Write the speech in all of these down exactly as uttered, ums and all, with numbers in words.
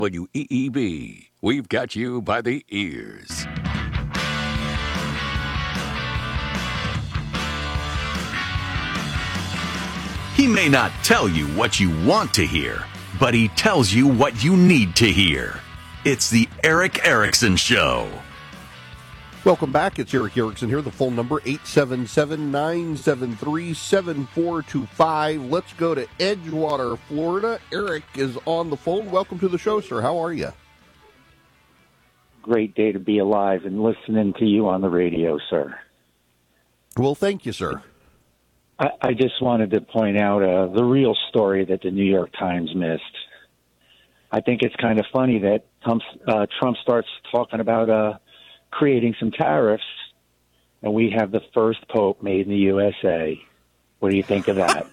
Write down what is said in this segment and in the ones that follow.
W E E B. We've got you by the ears. He may not tell you what you want to hear, but he tells you what you need to hear. It's the Erick Erickson Show. Welcome back. It's Erick Erickson here. The phone number, eight seven seven, nine seven three, seven four two five. Let's go to Edgewater, Florida. Eric is on the phone. Welcome to the show, sir. How are you? Great day to be alive and listening to you on the radio, sir. Well, thank you, sir. I, I just wanted to point out uh, the real story that the New York Times missed. I think it's kind of funny that Trump, uh, Trump starts talking about uh, creating some tariffs, and we have the first pope made in the U S A. What do you think of that?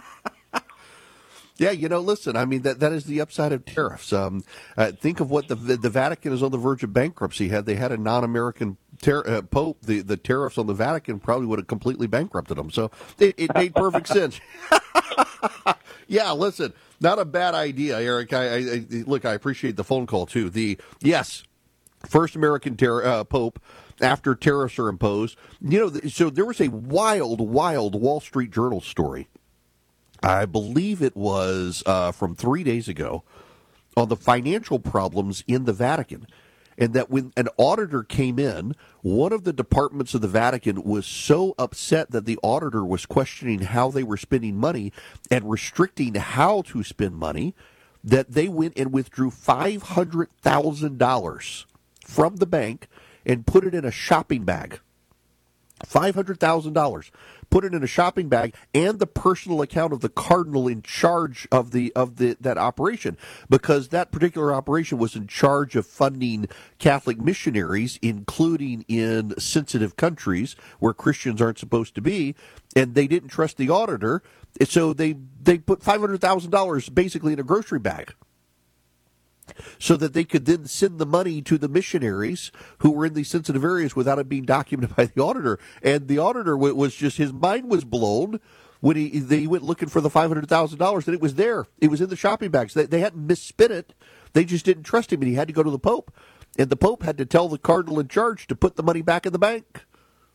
Yeah, you know, listen, I mean, that that is the upside of tariffs. Um, uh, think of what the the Vatican is on the verge of bankruptcy. Had they had a non-American ter- uh, pope, the, the tariffs on the Vatican probably would have completely bankrupted them. So it, it made perfect sense. Yeah, listen, not a bad idea, Eric. I, I, I look, I appreciate the phone call too. The yes. First American ter- uh, Pope after tariffs are imposed. You know, so there was a wild, wild Wall Street Journal story. I believe it was uh, from three days ago on the financial problems in the Vatican. And that when an auditor came in, one of the departments of the Vatican was so upset that the auditor was questioning how they were spending money and restricting how to spend money that they went and withdrew five hundred thousand dollars from the bank and put it in a shopping bag. five hundred thousand dollars. Put it in a shopping bag and the personal account of the cardinal in charge of the of the that operation, because that particular operation was in charge of funding Catholic missionaries, including in sensitive countries where Christians aren't supposed to be, and they didn't trust the auditor, so they they put five hundred thousand dollars basically in a grocery bag, so that they could then send the money to the missionaries who were in these sensitive areas without it being documented by the auditor. And the auditor was just, his mind was blown when he, he went looking for the five hundred thousand dollars, and it was there. It was in the shopping bags. They, they hadn't misspent it. They just didn't trust him, and he had to go to the Pope. And the Pope had to tell the cardinal in charge to put the money back in the bank.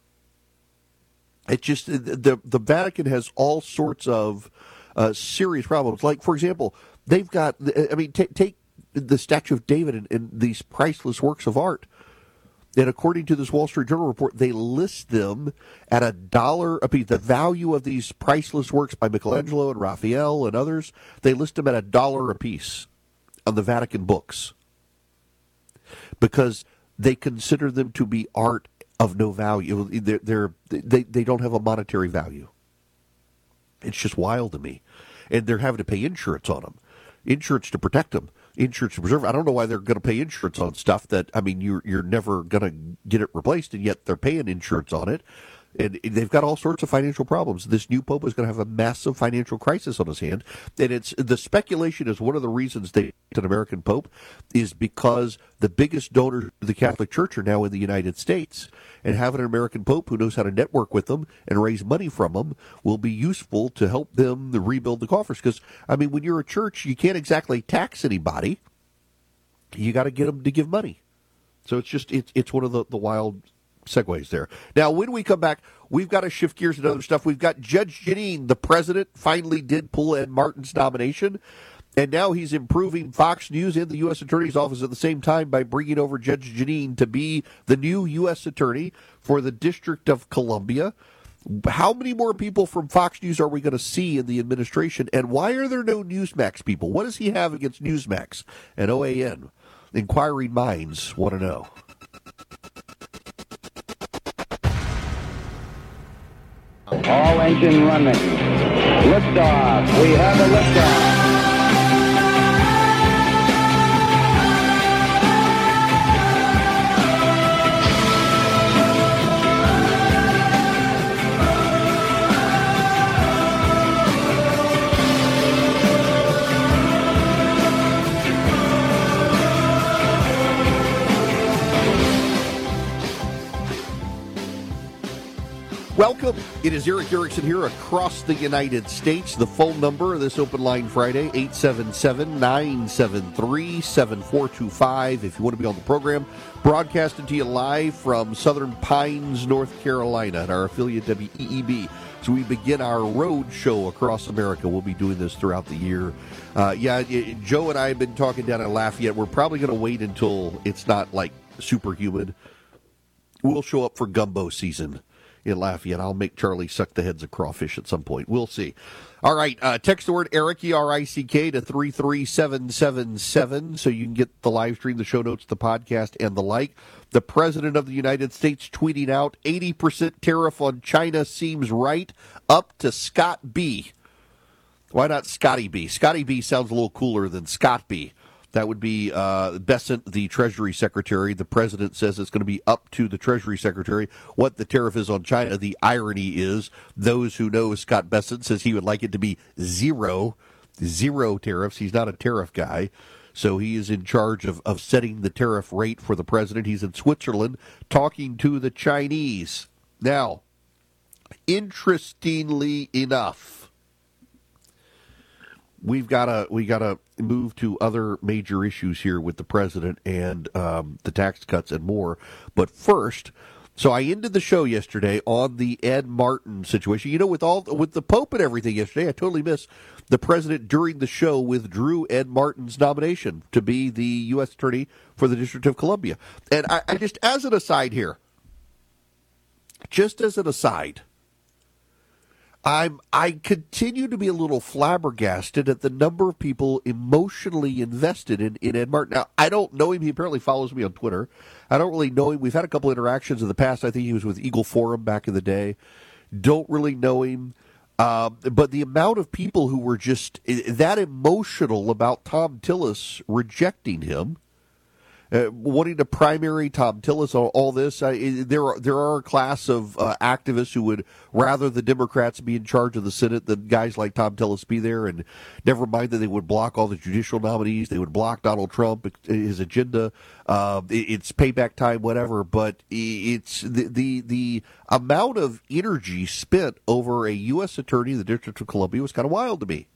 It just, the, the Vatican has all sorts of uh, serious problems. Like, for example, they've got, I mean, t- take the Statue of David and, and these priceless works of art. And according to this Wall Street Journal report, they list them at a dollar a piece. The value of these priceless works by Michelangelo and Raphael and others, they list them at a dollar a piece on the Vatican books, because they consider them to be art of no value. They're, they're, they, they don't have a monetary value. It's just wild to me. And they're having to pay insurance on them. Insurance to protect them. Insurance to preserve. I don't know why they're going to pay insurance on stuff that, I mean, you're you're never going to get it replaced, and yet they're paying insurance on it. And they've got all sorts of financial problems. This new pope is going to have a massive financial crisis on his hand. And it's the speculation is one of the reasons they an American pope is because the biggest donors to the Catholic Church are now in the United States. And having an American pope who knows how to network with them and raise money from them will be useful to help them to rebuild the coffers. Because, I mean, when you're a church, you can't exactly tax anybody. You got to get them to give money. So it's just, it's, it's one of the, the wild segues there. Now, when we come back, we've got to shift gears and other stuff. We've got Judge Jeanine, the president, finally did pull Ed Martin's nomination, and now he's improving Fox News and the U S Attorney's Office at the same time by bringing over Judge Jeanine to be the new U S Attorney for the District of Columbia. How many more people from Fox News are we going to see in the administration, and why are there no Newsmax people? What does he have against Newsmax and O A N? Inquiring minds want to know. All engine running. Liftoff. We have a liftoff. Welcome. It is Erick Erickson here across the United States. The phone number of this Open Line Friday, eight seven seven, nine seven three, seven four two five. If you want to be on the program, broadcasting to you live from Southern Pines, North Carolina, at our affiliate W E E B. So we begin our road show across America. We'll be doing this throughout the year. Uh, yeah, it, Joe and I have been talking down at Lafayette. We're probably going to wait until it's not like super humid. We'll show up for gumbo season in Lafayette. I'll make Charlie suck the heads of crawfish at some point. We'll see. All right, uh, text the word Eric, E R I C K, to three three seven seven seven so you can get the live stream, the show notes, the podcast, and the like. The President of the United States tweeting out, eighty percent tariff on China seems right, up to Scott B. Why not Scotty B? Scotty B sounds a little cooler than Scott B. That would be uh, Bessent, the Treasury Secretary. The President says it's going to be up to the Treasury Secretary what the tariff is on China. The irony is, those who know Scott Bessent says he would like it to be zero, zero tariffs. He's not a tariff guy. So he is in charge of, of setting the tariff rate for the President. He's in Switzerland talking to the Chinese. Now, interestingly enough, we've got to we got to move to other major issues here with the president and um, the tax cuts and more. But first, so I ended the show yesterday on the Ed Martin situation. You know, with all with the Pope and everything yesterday, I totally missed the president during the show withdrew Ed Martin's nomination to be the U S attorney for the District of Columbia. And I, I just, as an aside here, just as an aside. I'm, I continue to be a little flabbergasted at the number of people emotionally invested in, in Ed Martin. Now, I don't know him. He apparently follows me on Twitter. I don't really know him. We've had a couple interactions in the past. I think he was with Eagle Forum back in the day. Don't really know him. Uh, but the amount of people who were just that emotional about Thom Tillis rejecting him, Uh, wanting to primary Thom Tillis on all this, uh, there are there are a class of uh, activists who would rather the Democrats be in charge of the Senate than guys like Thom Tillis be there, and never mind that they would block all the judicial nominees, they would block Donald Trump, his agenda. Uh, it's payback time, whatever. But it's the, the the amount of energy spent over a U S attorney in the District of Columbia was kind of wild to me.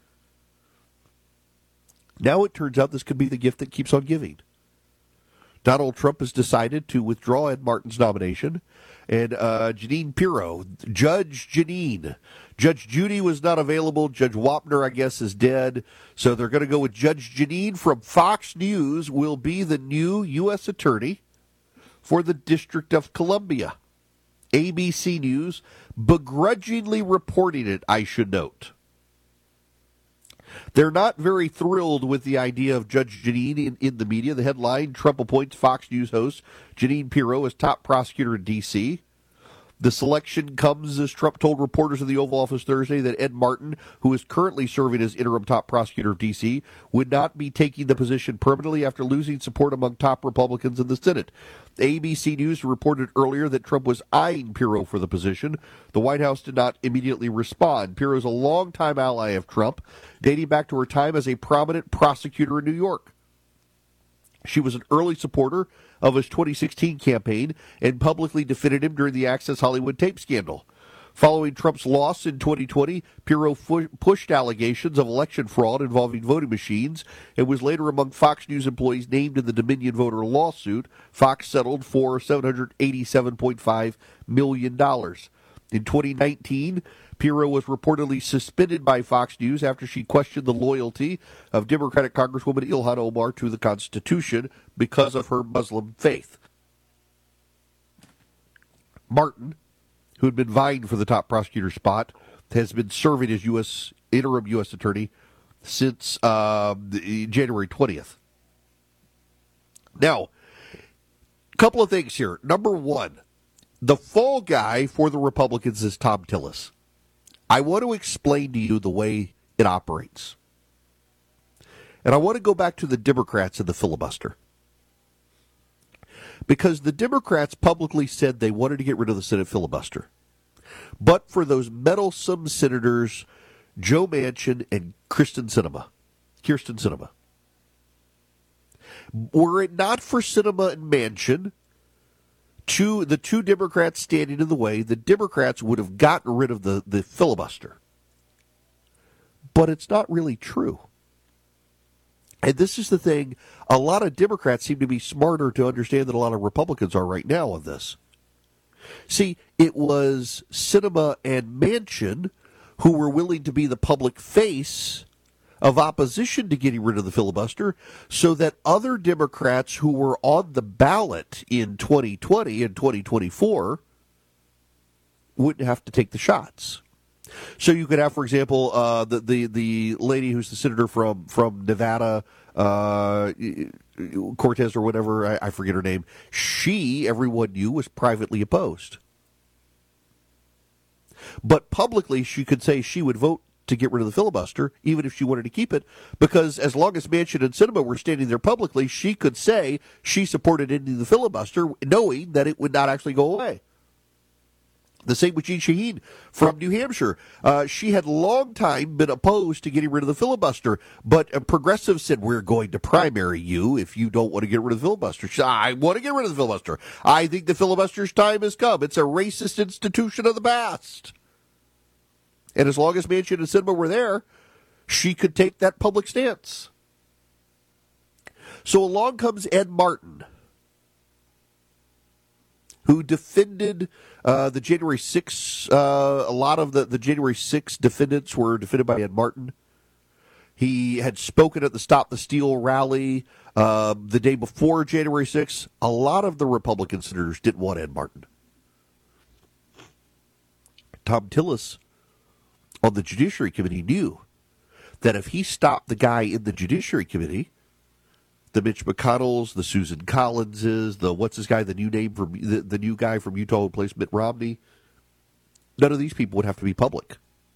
Now it turns out this could be the gift that keeps on giving. Donald Trump has decided to withdraw Ed Martin's nomination, and uh, Jeanine Pirro, Judge Jeanine. Judge Judy was not available. Judge Wapner, I guess, is dead. So they're going to go with Judge Jeanine from Fox News will be the new U S attorney for the District of Columbia. A B C News begrudgingly reporting it, I should note. They're not very thrilled with the idea of Judge Jeanine in, in the media. The headline, Trump appoints Fox News host Jeanine Pirro as top prosecutor in D C The selection comes as Trump told reporters in the Oval Office Thursday that Ed Martin, who is currently serving as interim top prosecutor of D C, would not be taking the position permanently after losing support among top Republicans in the Senate. A B C News reported earlier that Trump was eyeing Pirro for the position. The White House did not immediately respond. Pirro is a longtime ally of Trump, dating back to her time as a prominent prosecutor in New York. She was an early supporter of his twenty sixteen campaign and publicly defended him during the Access Hollywood tape scandal. Following Trump's loss in twenty twenty, Pirro fu- pushed allegations of election fraud involving voting machines and was later among Fox News employees named in the Dominion voter lawsuit. Fox settled for seven hundred eighty-seven point five million dollars. In twenty nineteen, Pirro was reportedly suspended by Fox News after she questioned the loyalty of Democratic Congresswoman Ilhan Omar to the Constitution because of her Muslim faith. Martin, who had been vying for the top prosecutor spot, has been serving as U S interim U S attorney since uh, January twentieth. Now, a couple of things here. Number one, the fall guy for the Republicans is Thom Tillis. I want to explain to you the way it operates. And I want to go back to the Democrats and the filibuster. Because the Democrats publicly said they wanted to get rid of the Senate filibuster. But for those meddlesome senators, Joe Manchin and Kristen Sinema, Kirsten Sinema. Were it not for Sinema and Manchin two the two Democrats standing in the way, the Democrats would have gotten rid of the, the filibuster. But it's not really true. And this is the thing, a lot of Democrats seem to be smarter to understand than a lot of Republicans are right now on this. See, it was Sinema and Manchin who were willing to be the public face of opposition to getting rid of the filibuster so that other Democrats who were on the ballot in twenty twenty and twenty twenty-four wouldn't have to take the shots. So you could have, for example, uh, the, the the lady who's the senator from, from Nevada, uh, Cortez or whatever, I, I forget her name. She, everyone knew, was privately opposed. But publicly, she could say she would vote to get rid of the filibuster, even if she wanted to keep it, because as long as Manchin and Sinema were standing there publicly, she could say she supported ending the filibuster, knowing that it would not actually go away. The same with Jeanne Shaheen from New Hampshire. Uh, she had long time been opposed to getting rid of the filibuster, but a progressive said, we're going to primary you if you don't want to get rid of the filibuster. She said, I want to get rid of the filibuster. I think the filibuster's time has come. It's a racist institution of the past. And as long as Manchin and Sinema were there, she could take that public stance. So along comes Ed Martin, who defended uh, the January sixth. Uh, a lot of the, the January sixth defendants were defended by Ed Martin. He had spoken at the Stop the Steal rally uh, the day before January sixth. A lot of the Republican senators didn't want Ed Martin. Thom Tillis on the Judiciary Committee knew that if he stopped the guy in the Judiciary Committee, the Mitch McConnells, the Susan Collinses, the what's this guy, the new name from the, the new guy from Utah who plays Mitt Romney, none of these people would have to be public.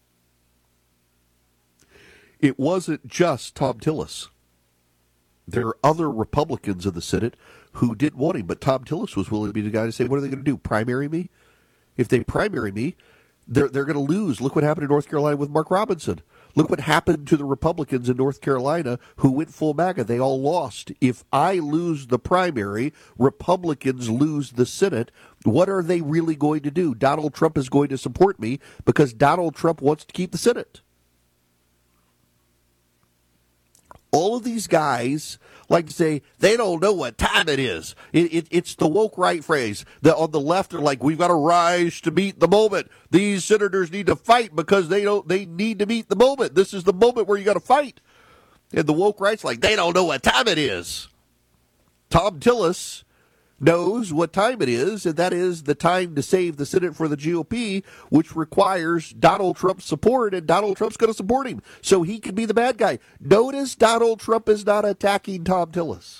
It wasn't just Thom Tillis. There are other Republicans in the Senate who didn't want him, but Thom Tillis was willing to be the guy to say, what are they going to do, primary me? If they primary me, they're, they're going to lose. Look what happened in North Carolina with Mark Robinson. Look what happened to the Republicans in North Carolina who went full MAGA. They all lost. If I lose the primary, Republicans lose the Senate. What are they really going to do? Donald Trump is going to support me because Donald Trump wants to keep the Senate. All of these guys like to say they don't know what time it is. It, it, it's the woke right phrase. The, on the left are like, we've got to rise to meet the moment. These senators need to fight because they don't. They need to meet the moment. This is the moment where you got to fight. And the woke right's like, they don't know what time it is. Thom Tillis knows what time it is, and that is the time to save the Senate for the G O P, which requires Donald Trump's support, and Donald Trump's going to support him, so he can be the bad guy. Notice Donald Trump is not attacking Thom Tillis.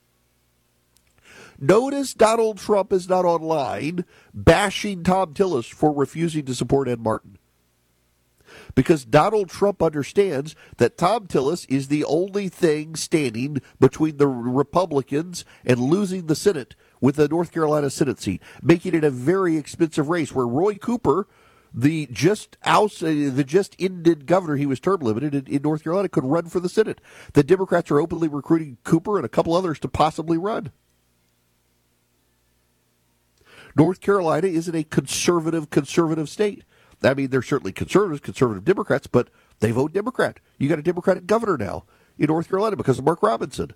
Notice Donald Trump is not online bashing Thom Tillis for refusing to support Ed Martin. Because Donald Trump understands that Thom Tillis is the only thing standing between the Republicans and losing the Senate with the North Carolina Senate seat, making it a very expensive race where Roy Cooper, the just oust, uh, the just ended governor, he was term limited in, in North Carolina, could run for the Senate. The Democrats are openly recruiting Cooper and a couple others to possibly run. North Carolina isn't a conservative, conservative state. I mean, they're certainly conservatives, conservative Democrats, but they vote Democrat. You got a Democratic governor now in North Carolina because of Mark Robinson.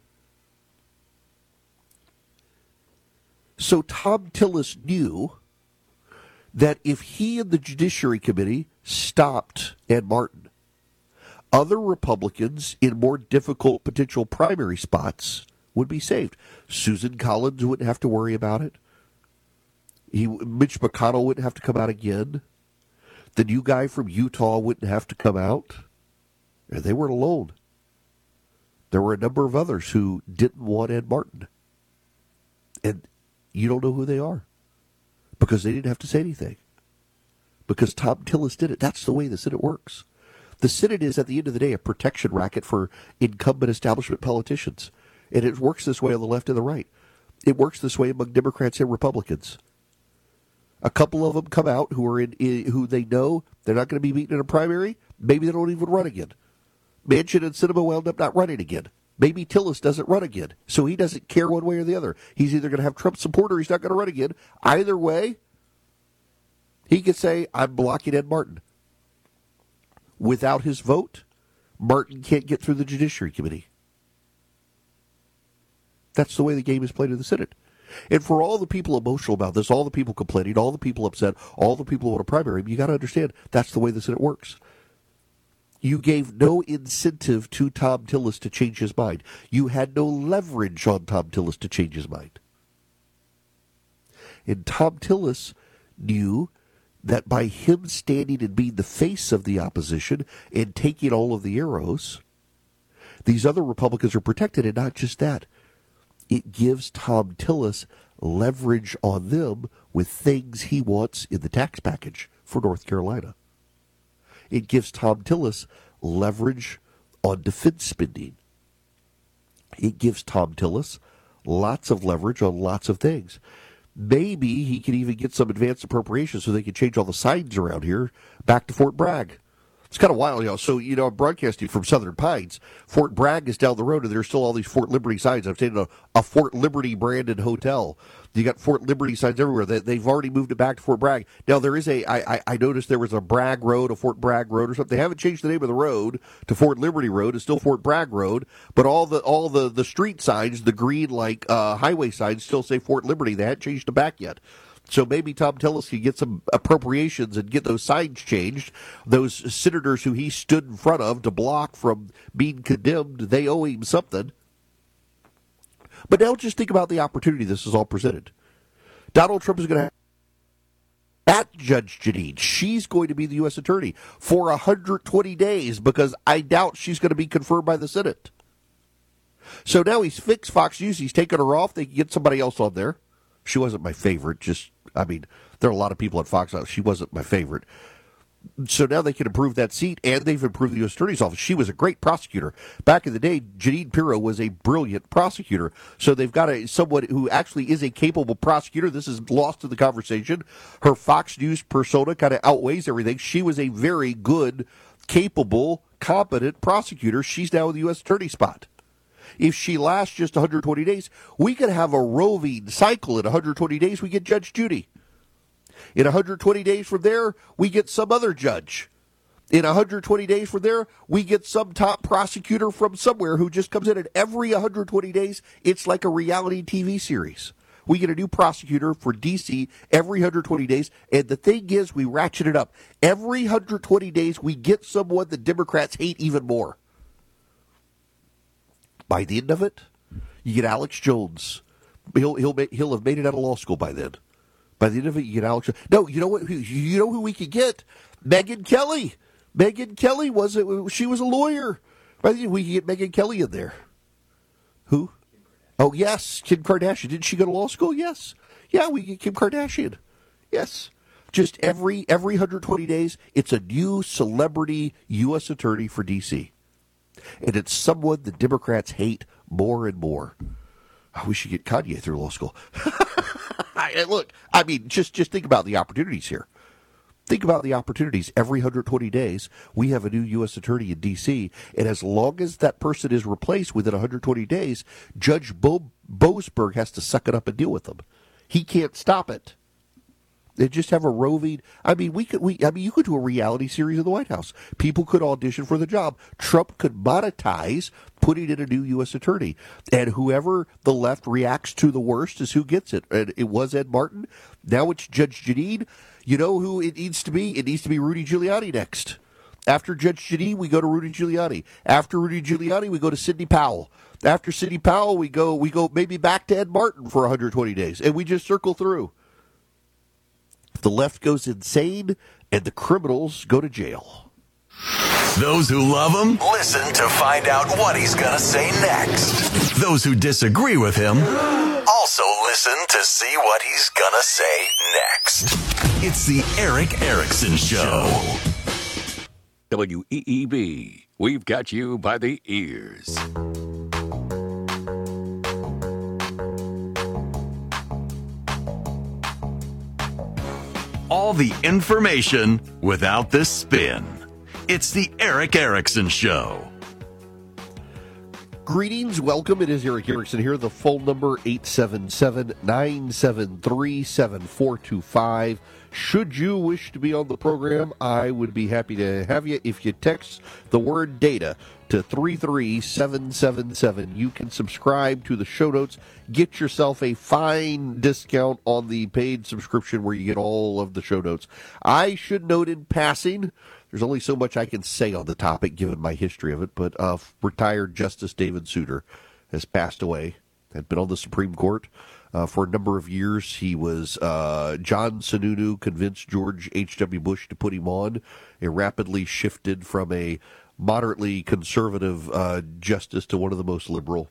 So Thom Tillis knew that if he and the Judiciary Committee stopped Ed Martin, other Republicans in more difficult potential primary spots would be saved. Susan Collins wouldn't have to worry about it. He, Mitch McConnell wouldn't have to come out again. The new guy from Utah wouldn't have to come out. And they weren't alone. There were a number of others who didn't want Ed Martin. And you don't know who they are. Because they didn't have to say anything. Because Thom Tillis did it. That's the way the Senate works. The Senate is, at the end of the day, a protection racket for incumbent establishment politicians. And it works this way on the left and the right. It works this way among Democrats and Republicans. A couple of them come out who are in, in who they know they're not going to be beaten in a primary. Maybe they don't even run again. Manchin and Sinema wound up not running again. Maybe Tillis doesn't run again, so he doesn't care one way or the other. He's either going to have Trump support or he's not going to run again. Either way, he could say, I'm blocking Ed Martin. Without his vote, Martin can't get through the Judiciary Committee. That's the way the game is played in the Senate. And for all the people emotional about this, all the people complaining, all the people upset, all the people who want a primary, you got to understand that's the way the Senate works. You gave no incentive to Thom Tillis to change his mind. You had no leverage on Thom Tillis to change his mind. And Thom Tillis knew that by him standing and being the face of the opposition and taking all of the arrows, these other Republicans are protected, and not just that. It gives Thom Tillis leverage on them with things he wants in the tax package for North Carolina. It gives Thom Tillis leverage on defense spending. It gives Thom Tillis lots of leverage on lots of things. Maybe he can even get some advanced appropriations so they can change all the signs around here back to Fort Bragg. It's kind of wild, you know. So, you know, I'm broadcasting from Southern Pines. Fort Bragg is down the road, and there's still all these Fort Liberty signs. I'm staying in a, a Fort Liberty branded hotel. You got Fort Liberty signs everywhere. They, they've already moved it back to Fort Bragg. Now, there is a, I, I, I noticed there was a Bragg Road, a Fort Bragg Road or something. They haven't changed the name of the road to Fort Liberty Road. It's still Fort Bragg Road. But all the all the, the street signs, the green, like, uh, highway signs still say Fort Liberty. They hadn't changed them back yet. So maybe Thom Tillis can get some appropriations and get those signs changed. Those senators who he stood in front of to block from being condemned, they owe him something. But now just think about the opportunity this is all presented. Donald Trump is going to have at Judge Jeanine. She's going to be the U S attorney for one hundred twenty days because I doubt she's going to be confirmed by the Senate. So now he's fixed Fox News. He's taken her off. They can get somebody else on there. She wasn't my favorite. Just, I mean, there are a lot of people at Fox. She wasn't my favorite. So now they can improve that seat, and they've improved the U S Attorney's Office. She was a great prosecutor. Back in the day, Jeanine Pirro was a brilliant prosecutor. So they've got a someone who actually is a capable prosecutor. This is lost in the conversation. Her Fox News persona kind of outweighs everything. She was a very good, capable, competent prosecutor. She's now in the U S Attorney spot. If she lasts just one hundred twenty days, we could have a roving cycle. In one hundred twenty days, we get Judge Judy. In one hundred twenty days from there, we get some other judge. In one hundred twenty days from there, we get some top prosecutor from somewhere who just comes in. And every one hundred twenty days, it's like a reality T V series. We get a new prosecutor for D C every one hundred twenty days. And the thing is, we ratchet it up. Every one hundred twenty days, we get someone the Democrats hate even more. By the end of it, you get Alex Jones. He'll he'll he'll have made it out of law school by then. By the end of it, you get Alex Jones. No, you know what? You know who we could get? Megyn Kelly. Megyn Kelly was it? She was a lawyer. By the end, we could get Megyn Kelly in there. Who? Oh yes, Kim Kardashian. Didn't she go to law school? Yes. Yeah, we get Kim Kardashian. Yes. Just every every one hundred twenty days, it's a new celebrity U S attorney for D C. And it's someone the Democrats hate more and more. Oh, we should get Kanye through law school. Look, I mean, just, just think about the opportunities here. Think about the opportunities. Every one hundred twenty days, we have a new U S attorney in D C, and as long as that person is replaced within one hundred twenty days, Judge Bo- Boasberg has to suck it up and deal with them. He can't stop it. They just have a roving. I mean, we could. We. I mean, you could do a reality series in the White House. People could audition for the job. Trump could monetize putting in a new U S attorney, and whoever the left reacts to the worst is who gets it. And it was Ed Martin. Now it's Judge Jeanine. You know who it needs to be? It needs to be Rudy Giuliani next. After Judge Jeanine, we go to Rudy Giuliani. After Rudy Giuliani, we go to Sidney Powell. After Sidney Powell, we go. We go maybe back to Ed Martin for one hundred twenty days, and we just circle through. The left goes insane, and the criminals go to jail. Those who love him, listen to find out what he's going to say next. Those who disagree with him, also listen to see what he's going to say next. It's the Erick Erickson Show. W E E B, we've got you by the ears. All the information without the spin. It's the Erick Erickson Show. Greetings, welcome. It is Eric Erickson here. The phone number eight seven seven, nine seven three, seven four two five. Should you wish to be on the program, I would be happy to have you. If you text the word data to three three seven seven seven, you can subscribe to the show notes. Get yourself a fine discount on the paid subscription where you get all of the show notes. I should note in passing, there's only so much I can say on the topic given my history of it, but uh, retired Justice David Souter has passed away, had been on the Supreme Court uh, for a number of years. He was, uh, John Sununu convinced George H W. Bush to put him on. It rapidly shifted from a moderately conservative uh, justice to one of the most liberal,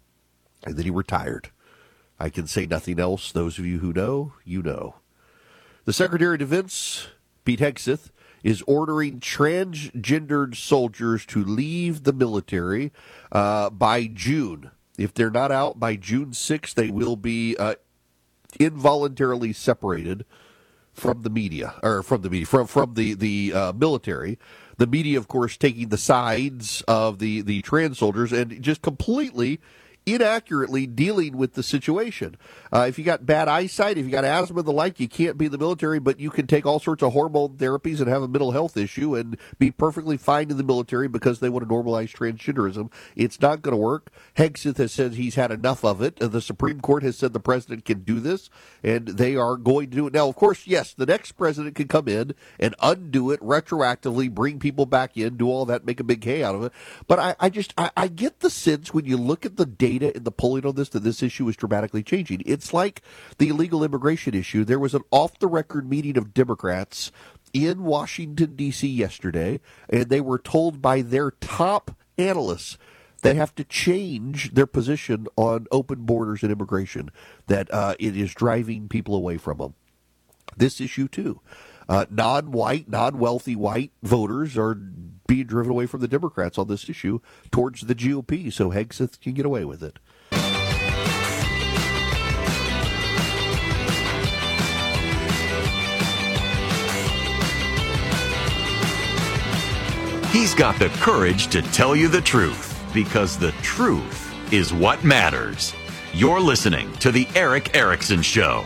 and then he retired. I can say nothing else. Those of you who know, you know. The Secretary of Defense, Pete Hegseth, is ordering transgendered soldiers to leave the military uh, by June. If they're not out by June sixth, they will be uh, involuntarily separated from the media, or from the media, from from the the uh, military. The media, of course, taking the sides of the the trans soldiers and just completely inaccurately dealing with the situation. Uh, if you got bad eyesight, if you got asthma and the like, you can't be in the military, but you can take all sorts of hormone therapies and have a mental health issue and be perfectly fine in the military because they want to normalize transgenderism. It's not going to work. Hegseth has said he's had enough of it. Uh, the Supreme Court has said the president can do this, and they are going to do it. Now, of course, yes, the next president can come in and undo it retroactively, bring people back in, do all that, make a big hay out of it. But I, I just, I, I get the sense when you look at the data in the polling on this that this issue is dramatically changing. It's like the illegal immigration issue. There was an off-the-record meeting of Democrats in Washington, D C yesterday, and they were told by their top analysts they have to change their position on open borders and immigration, that uh, it is driving people away from them. This issue, too. Uh, non-white, non-wealthy white voters are being driven away from the Democrats on this issue towards the G O P, so Hegseth can get away with it. He's got the courage to tell you the truth, because the truth is what matters. You're listening to The Eric Erickson Show.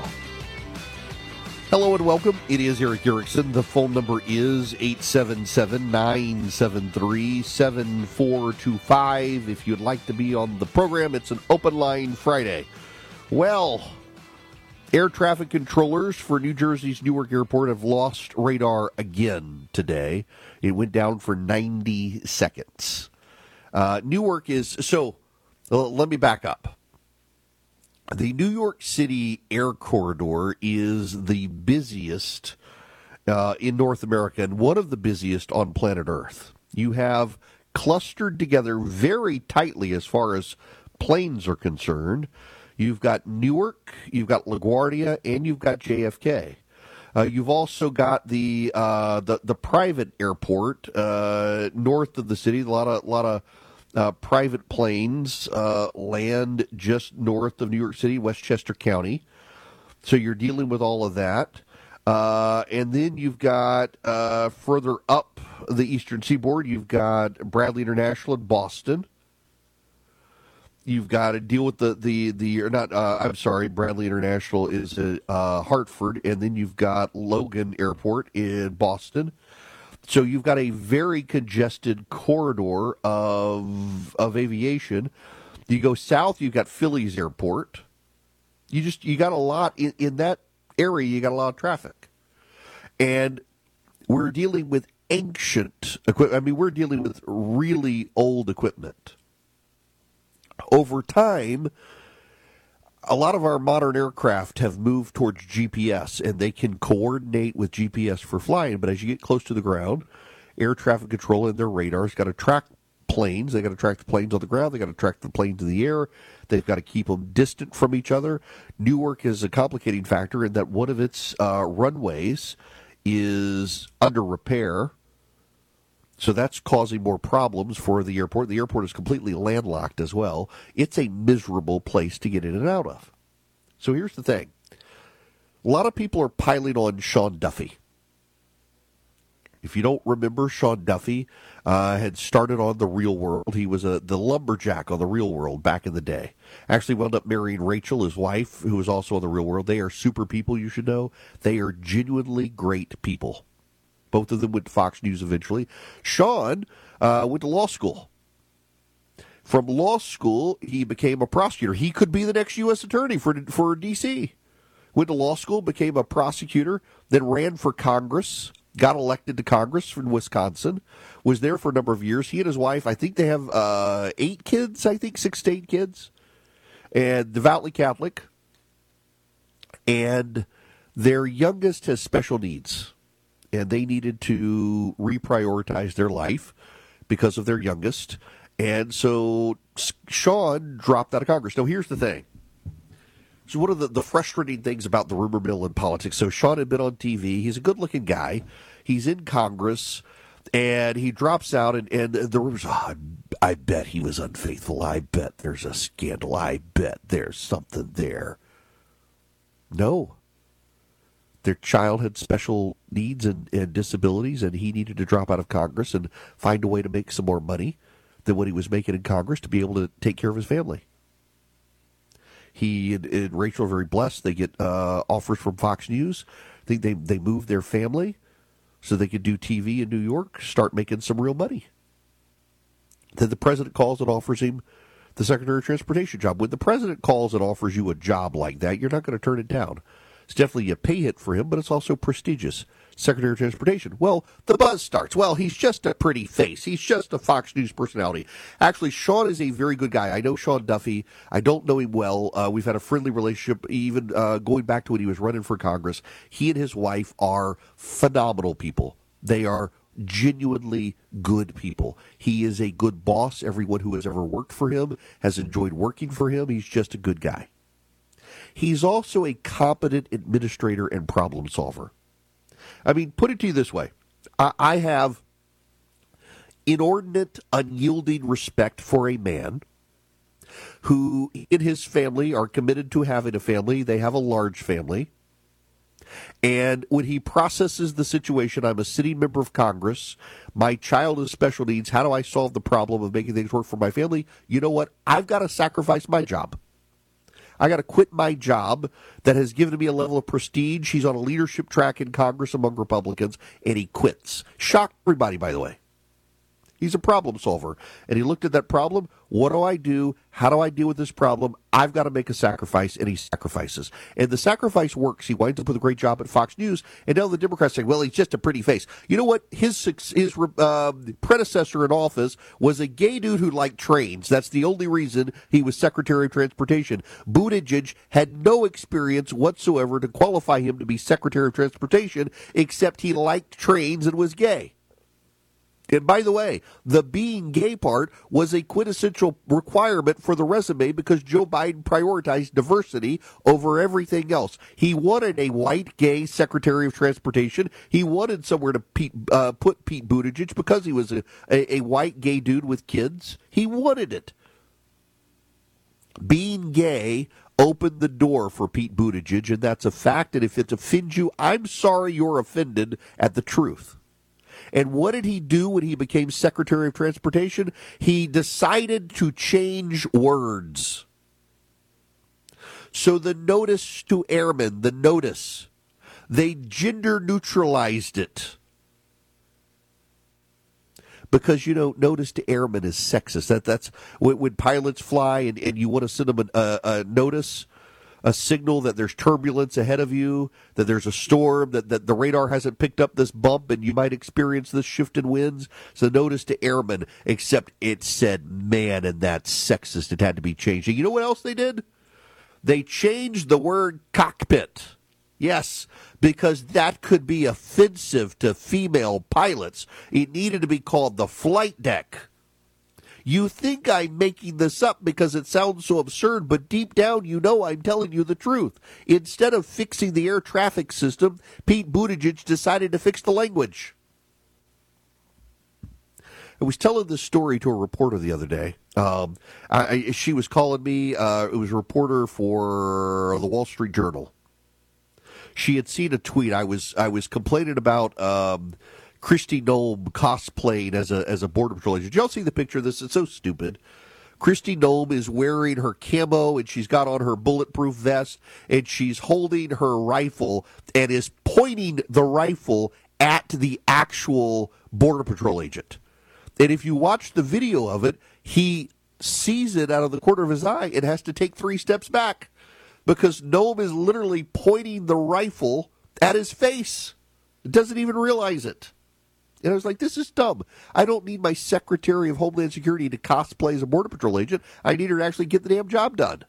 Hello and welcome. It is Eric Erickson. The phone number is eight seven seven, nine seven three, seven four two five. If you'd like to be on the program, it's an open line Friday. Well, air traffic controllers for New Jersey's Newark Airport have lost radar again today. It went down for ninety seconds. Uh, Newark is, so uh, let me back up. The New York City air corridor is the busiest uh, in North America and one of the busiest on planet Earth. You have clustered together very tightly as far as planes are concerned. You've got Newark, you've got LaGuardia, and you've got J F K. Uh, you've also got the uh, the the private airport uh, north of the city. A lot of lot of Uh, private planes uh, land just north of New York City, Westchester County. So you're dealing with all of that. Uh, and then you've got uh, further up the eastern seaboard, you've got Bradley International in Boston. You've got to deal with the, the, the or not, uh, I'm sorry, Bradley International is uh, uh, Hartford. And then you've got Logan Airport in Boston. So you've got a very congested corridor of of aviation. You go south, you've got Philly's airport. You just you got a lot in, in that area. You got a lot of traffic, and we're dealing with ancient equipment. I mean, we're dealing with really old equipment. Over time, a lot of our modern aircraft have moved towards G P S, and they can coordinate with G P S for flying. But as you get close to the ground, air traffic control and their radars got to track planes. They got to track the planes on the ground. They got to track the planes in the air. They've got to keep them distant from each other. Newark is a complicating factor in that one of its uh, runways is under repair. So that's causing more problems for the airport. The airport is completely landlocked as well. It's a miserable place to get in and out of. So here's the thing. A lot of people are piling on Sean Duffy. If you don't remember, Sean Duffy uh, had started on The Real World. He was a, the lumberjack on The Real World back in the day. Actually wound up marrying Rachel, his wife, who was also on The Real World. They are super people, you should know. They are genuinely great people. Both of them went to Fox News eventually. Sean uh, went to law school. From law school, he became a prosecutor. He could be the next U S attorney for for D C. Went to law school, became a prosecutor, then ran for Congress, got elected to Congress from Wisconsin, was there for a number of years. He and his wife, I think they have uh, eight kids, I think, six to eight kids, and devoutly Catholic. And their youngest has special needs, and they needed to reprioritize their life because of their youngest. And so Sean dropped out of Congress. Now, here's the thing. So one of the, the frustrating things about the rumor mill in politics, so Sean had been on T V. He's a good-looking guy. He's in Congress, and he drops out, and, and the rumors, oh, I bet he was unfaithful. I bet there's a scandal. I bet there's something there. No. Their child had special needs and, and disabilities, and he needed to drop out of Congress and find a way to make some more money than what he was making in Congress to be able to take care of his family. He and, and Rachel are very blessed. They get uh, offers from Fox News. I think they, they moved their family so they could do T V in New York, start making some real money. Then the president calls and offers him the Secretary of Transportation job. When the president calls and offers you a job like that, you're not going to turn it down. It's definitely a pay hit for him, but it's also prestigious. Secretary of Transportation. Well, the buzz starts. Well, he's just a pretty face. He's just a Fox News personality. Actually, Sean is a very good guy. I know Sean Duffy. I don't know him well. Uh, we've had a friendly relationship, even uh, going back to when he was running for Congress. He and his wife are phenomenal people. They are genuinely good people. He is a good boss. Everyone who has ever worked for him has enjoyed working for him. He's just a good guy. He's also a competent administrator and problem solver. I mean, put it to you this way. I, I have inordinate, unyielding respect for a man who, in his family, are committed to having a family. They have a large family. And when he processes the situation, I'm a sitting member of Congress. My child has special needs. How do I solve the problem of making things work for my family? You know what? I've got to sacrifice my job. I got to quit my job that has given me a level of prestige. He's on a leadership track in Congress among Republicans, and he quits. Shocked everybody, by the way. He's a problem solver. And he looked at that problem. What do I do? How do I deal with this problem? I've got to make a sacrifice, and he sacrifices. And the sacrifice works. He winds up with a great job at Fox News. And now the Democrats say, well, he's just a pretty face. You know what? His his uh, predecessor in office was a gay dude who liked trains. That's the only reason he was Secretary of Transportation. Buttigieg had no experience whatsoever to qualify him to be Secretary of Transportation, except he liked trains and was gay. And by the way, the being gay part was a quintessential requirement for the resume because Joe Biden prioritized diversity over everything else. He wanted a white gay Secretary of Transportation. He wanted somewhere to Pete, uh, put Pete Buttigieg because he was a, a, a white gay dude with kids. He wanted it. Being gay opened the door for Pete Buttigieg, and that's a fact. And if it offends you, I'm sorry you're offended at the truth. And what did he do when he became Secretary of Transportation? He decided to change words. So the notice to airmen, the notice, they gender neutralized it. Because, you know, notice to airmen is sexist. That That's when, when pilots fly and, and you want to send them a, a, a notice, a signal that there's turbulence ahead of you, that there's a storm, that, that the radar hasn't picked up this bump and you might experience this shift in winds. So notice to airmen, except it said man, and that's sexist. It had to be changed. And you know what else they did? They changed the word cockpit. Yes, because that could be offensive to female pilots. It needed to be called the flight deck. You think I'm making this up because it sounds so absurd, but deep down you know I'm telling you the truth. Instead of fixing the air traffic system, Pete Buttigieg decided to fix the language. I was telling this story to a reporter the other day. Um, I, I, she was calling me. Uh, it was a reporter for the Wall Street Journal. She had seen a tweet. I was I was complaining about Um, Kristi Noem cosplayed as a as a Border Patrol agent. Did y'all see the picture of this? It's so stupid. Kristi Noem is wearing her camo, and she's got on her bulletproof vest, and she's holding her rifle and is pointing the rifle at the actual Border Patrol agent. And if you watch the video of it, he sees it out of the corner of his eye and has to take three steps back because Noem is literally pointing the rifle at his face. Doesn't even realize it. And I was like, this is dumb. I don't need my Secretary of Homeland Security to cosplay as a Border Patrol agent. I need her to actually get the damn job done.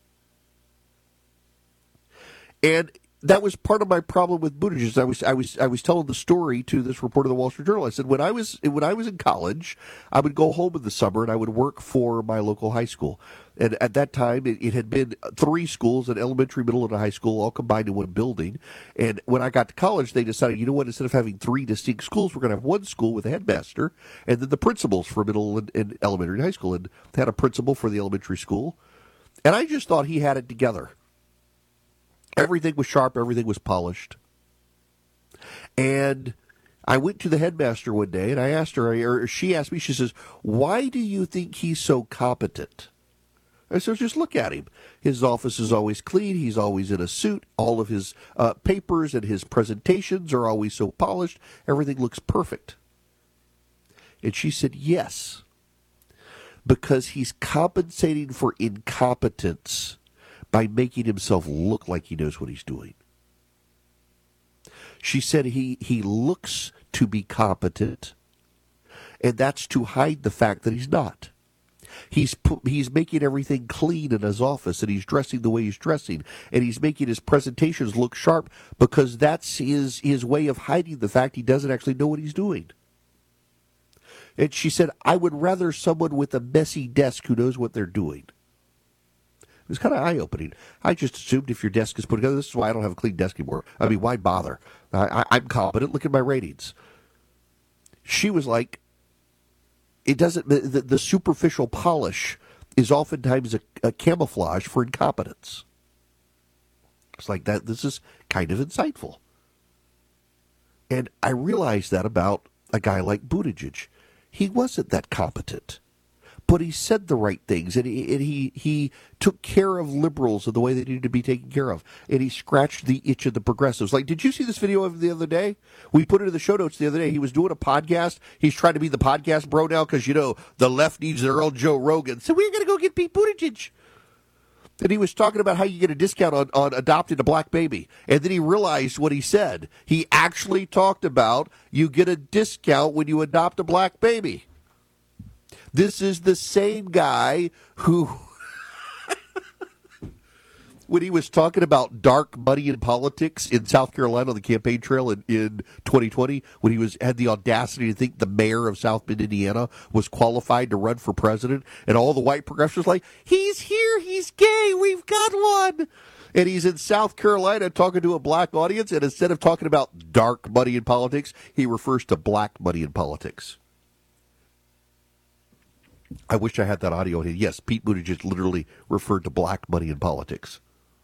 And that was part of my problem with Buttigieg. I was I was I was telling the story to this reporter of the Wall Street Journal. I said when I was when I was in college, I would go home in the summer and I would work for my local high school. And at that time, it, it had been three schools, an elementary, middle, and a high school, all combined in one building. And when I got to college, they decided, you know what, instead of having three distinct schools, we're going to have one school with a headmaster and then the principals for middle and, and elementary and high school. And they had a principal for the elementary school. And I just thought he had it together. Everything was sharp. Everything was polished. And I went to the headmaster one day, and I asked her, or she asked me, she says, why do you think he's so competent? I said, just look at him. His office is always clean. He's always in a suit. All of his uh, papers and his presentations are always so polished. Everything looks perfect. And she said, yes, because he's compensating for incompetence by making himself look like he knows what he's doing. She said he, he looks to be competent, and that's to hide the fact that he's not. He's he's making everything clean in his office, and he's dressing the way he's dressing, and he's making his presentations look sharp because that's his, his way of hiding the fact he doesn't actually know what he's doing. And she said, I would rather someone with a messy desk who knows what they're doing. It was kind of eye-opening. I just assumed if your desk is put together, this is why I don't have a clean desk anymore. I mean, why bother? I, I, I'm competent. Look at my ratings. She was like, it doesn't, the, the superficial polish is oftentimes a, a camouflage for incompetence. It's like that. This is kind of insightful. And I realized that about a guy like Buttigieg. He wasn't that competent. But he said the right things, and he, and he he took care of liberals in the way they needed to be taken care of, and he scratched the itch of the progressives. Like, did you see this video of the other day? We put it in the show notes the other day. He was doing a podcast. He's trying to be the podcast bro now because, you know, the left needs their own Joe Rogan. So we're going to go get Pete Buttigieg. And he was talking about how you get a discount on, on adopting a black baby. And then he realized what he said. He actually talked about you get a discount when you adopt a black baby. This is the same guy who, when he was talking about dark money in politics in South Carolina on the campaign trail in, in twenty twenty, when he was had the audacity to think the mayor of South Bend, Indiana, was qualified to run for president, and all the white progressives were like, he's here, he's gay, we've got one. And he's in South Carolina talking to a black audience, and instead of talking about dark money in politics, he refers to black money in politics. I wish I had that audio. Yes, Pete Buttigieg literally referred to black money in politics.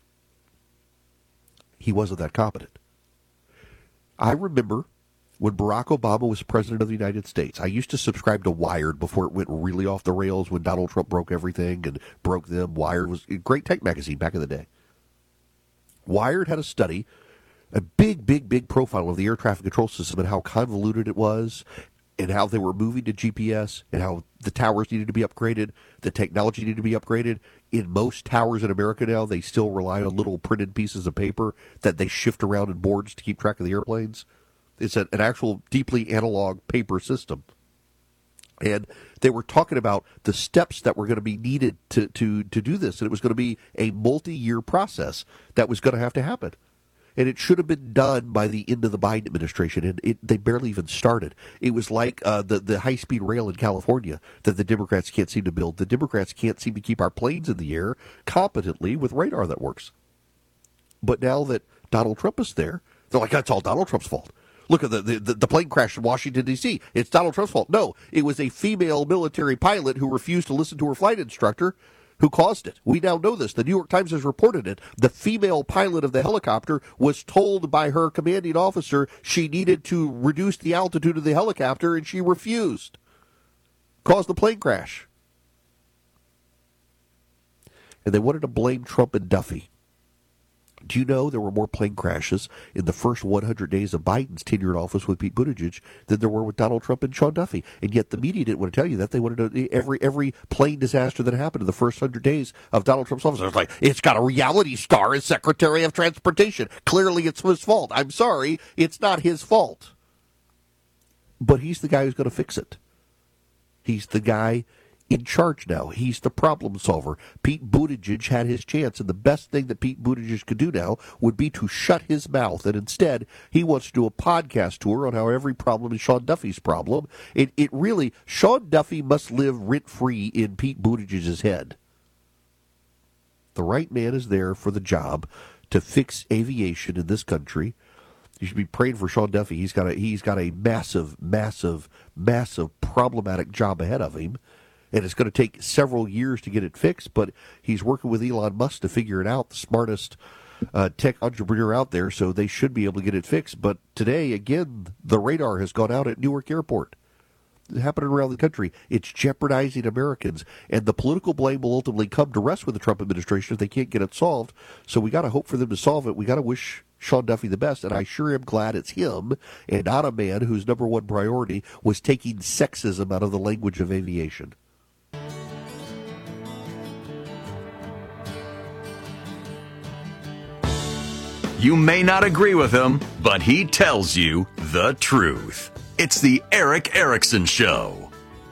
He wasn't that competent. I remember when Barack Obama was president of the United States. I used to subscribe to Wired before it went really off the rails when Donald Trump broke everything and broke them. Wired was a great tech magazine back in the day. Wired had a study, a big, big, big profile of the air traffic control system and how convoluted it was, and how they were moving to G P S, and how the towers needed to be upgraded, the technology needed to be upgraded. In most towers in America now, they still rely on little printed pieces of paper that they shift around in boards to keep track of the airplanes. It's a, an actual deeply analog paper system. And they were talking about the steps that were going to be needed to, to, to do this, and it was going to be a multi-year process that was going to have to happen. And it should have been done by the end of the Biden administration, and it, they barely even started. It was like uh, the, the high-speed rail in California that the Democrats can't seem to build. The Democrats can't seem to keep our planes in the air competently with radar that works. But now that Donald Trump is there, they're like, that's all Donald Trump's fault. Look at the, the, the plane crash in Washington, D C It's Donald Trump's fault. No, it was a female military pilot who refused to listen to her flight instructor, who caused it. We now know this. The New York Times has reported it. The female pilot of the helicopter was told by her commanding officer she needed to reduce the altitude of the helicopter, and she refused. Caused the plane crash. And they wanted to blame Trump and Duffy. Do you know there were more plane crashes in the first one hundred days of Biden's tenure in office with Pete Buttigieg than there were with Donald Trump and Sean Duffy? And yet the media didn't want to tell you that. They wanted to, every every plane disaster that happened in the first one hundred days of Donald Trump's office, it was like, it's got a reality star as Secretary of Transportation. Clearly it's his fault. I'm sorry, it's not his fault. But he's the guy who's going to fix it. He's the guy in charge now. He's the problem solver. Pete Buttigieg had his chance, and the best thing that Pete Buttigieg could do now would be to shut his mouth, and instead he wants to do a podcast tour on how every problem is Sean Duffy's problem. It, it really, Sean Duffy must live rent-free in Pete Buttigieg's head. The right man is there for the job to fix aviation in this country. You should be praying for Sean Duffy. He's got a, he's got a massive, massive, massive problematic job ahead of him. And it's going to take several years to get it fixed, but he's working with Elon Musk to figure it out, the smartest uh, tech entrepreneur out there, so they should be able to get it fixed. But today, again, the radar has gone out at Newark Airport. It's happening around the country. It's jeopardizing Americans, and the political blame will ultimately come to rest with the Trump administration if they can't get it solved. So we got to hope for them to solve it. We got to wish Sean Duffy the best, and I sure am glad it's him and not a man whose number one priority was taking sexism out of the language of aviation. You may not agree with him, but he tells you the truth. It's the Erick Erickson Show.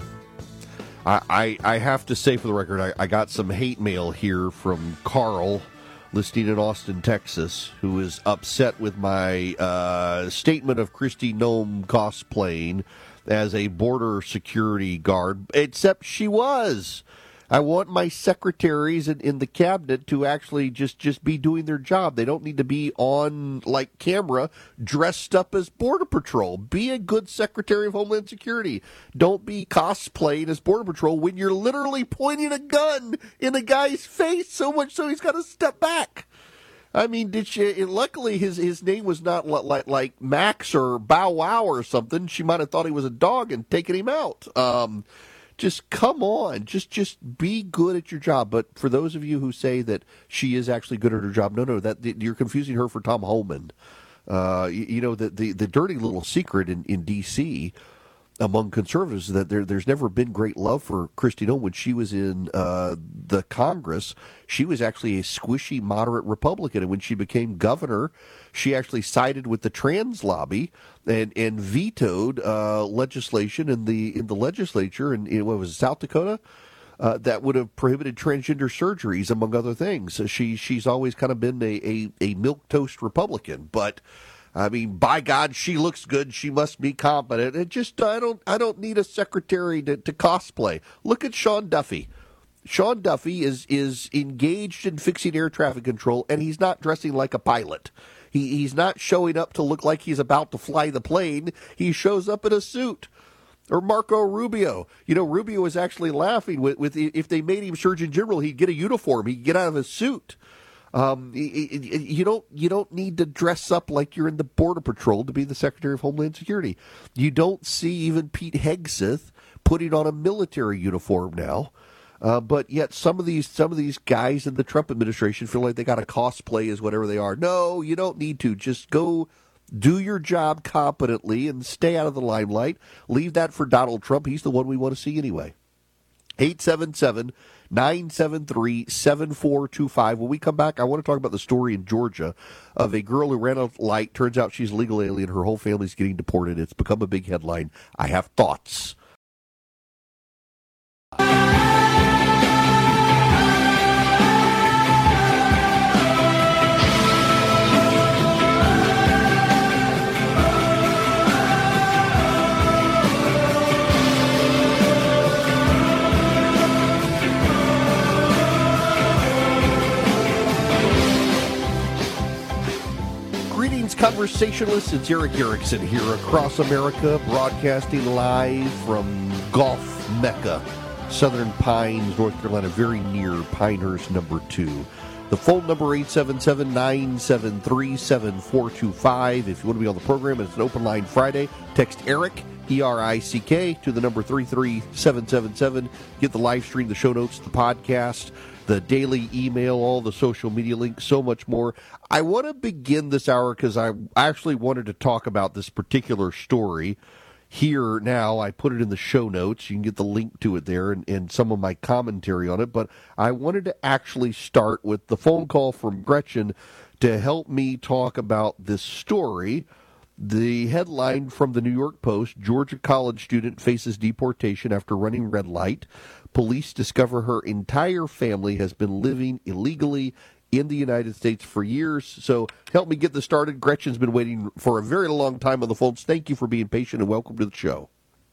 I, I, I have to say, for the record, I, I got some hate mail here from Carl, listening in Austin, Texas, who is upset with my uh, statement of Kristi Noem cosplaying as a border security guard, except she was. I want my secretaries in, in the cabinet to actually just, just be doing their job. They don't need to be on, like, camera dressed up as Border Patrol. Be a good Secretary of Homeland Security. Don't be cosplaying as Border Patrol when you're literally pointing a gun in a guy's face so much so he's got to step back. I mean, did she? Luckily, his his name was not like like Max or Bow Wow or something. She might have thought he was a dog and taken him out. Um, just come on, just just be good at your job. But for those of you who say that she is actually good at her job, no, no, that you're confusing her for Tom Homan. Uh, you, you know, the, the the dirty little secret in in D C among conservatives is that there, there's never been great love for Kristi Noem. When she was in uh, the Congress, she was actually a squishy, moderate Republican. And when she became governor, she actually sided with the trans lobby and, and vetoed uh, legislation in the in the legislature in, in what was it, South Dakota? Uh, that would have prohibited transgender surgeries, among other things. So she she's always kind of been a, a, a milquetoast Republican, but I mean, by God, she looks good. She must be competent. It just I don't I don't need a secretary to, to cosplay. Look at Sean Duffy. Sean Duffy is is engaged in fixing air traffic control, and he's not dressing like a pilot. He he's not showing up to look like he's about to fly the plane. He shows up in a suit. Or Marco Rubio. You know, Rubio was actually laughing with, with if they made him Surgeon General, he'd get a uniform. He'd get out of his suit. Um, you don't you don't need to dress up like you're in the Border Patrol to be the Secretary of Homeland Security. You don't see even Pete Hegseth putting on a military uniform now. Uh, but yet some of these some of these guys in the Trump administration feel like they got to cosplay as whatever they are. No, you don't need to. Just go do your job competently and stay out of the limelight. Leave that for Donald Trump. He's the one we want to see anyway. eight seven seven, nine seven three, seven four two five. When we come back, I want to talk about the story in Georgia of a girl who ran a light. Turns out she's a legal alien. Her whole family's getting deported. It's become a big headline. I have thoughts. Conversationalists, it's Erick Erickson here across America, broadcasting live from Golf Mecca, Southern Pines, North Carolina, very near Pinehurst number two. The phone number eight seven seven, nine seven three, seven four two five. If you want to be on the program, it's an open line Friday. Text Eric, E R I C K, to the number three three seven seven seven. Get the live stream, the show notes, the podcast, the daily email, all the social media links, so much more. I want to begin this hour because I actually wanted to talk about this particular story here now. I put it in the show notes. You can get the link to it there and, and some of my commentary on it. But I wanted to actually start with the phone call from Gretchen to help me talk about this story. The headline from the New York Post: Georgia college student faces deportation after running red light. Police discover her entire family has been living illegally in the United States for years. So help me get this started. Gretchen's been waiting for a very long time on the phones. Thank you for being patient and welcome to the show.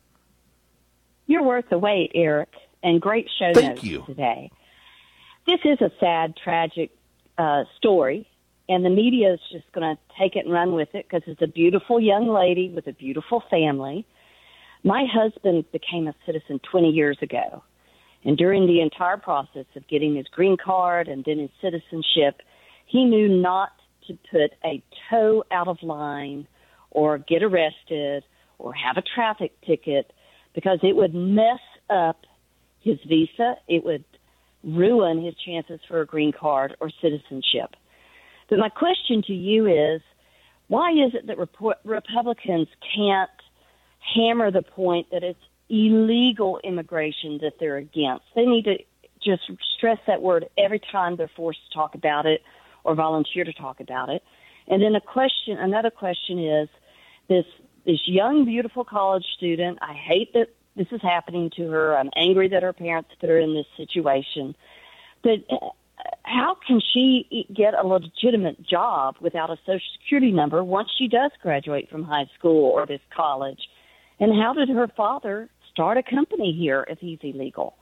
You're worth the wait, Eric, and great show Thank notes you. today. This is a sad, tragic uh, story, and the media is just going to take it and run with it because it's a beautiful young lady with a beautiful family. My husband became a citizen twenty years ago. And during the entire process of getting his green card and then his citizenship, he knew not to put a toe out of line or get arrested or have a traffic ticket because it would mess up his visa. It would ruin his chances for a green card or citizenship. But my question to you is, why is it that Rep- Republicans can't hammer the point that it's illegal immigration that they're against? They need to just stress that word every time they're forced to talk about it or volunteer to talk about it. And then a question, another question is this, this young, beautiful college student. I hate that this is happening to her. I'm angry that her parents put her in this situation. But how can she get a legitimate job without a Social Security number once she does graduate from high school or this college? And how did her father start a company here if he's illegal?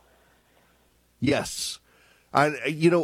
Yes. I, you know,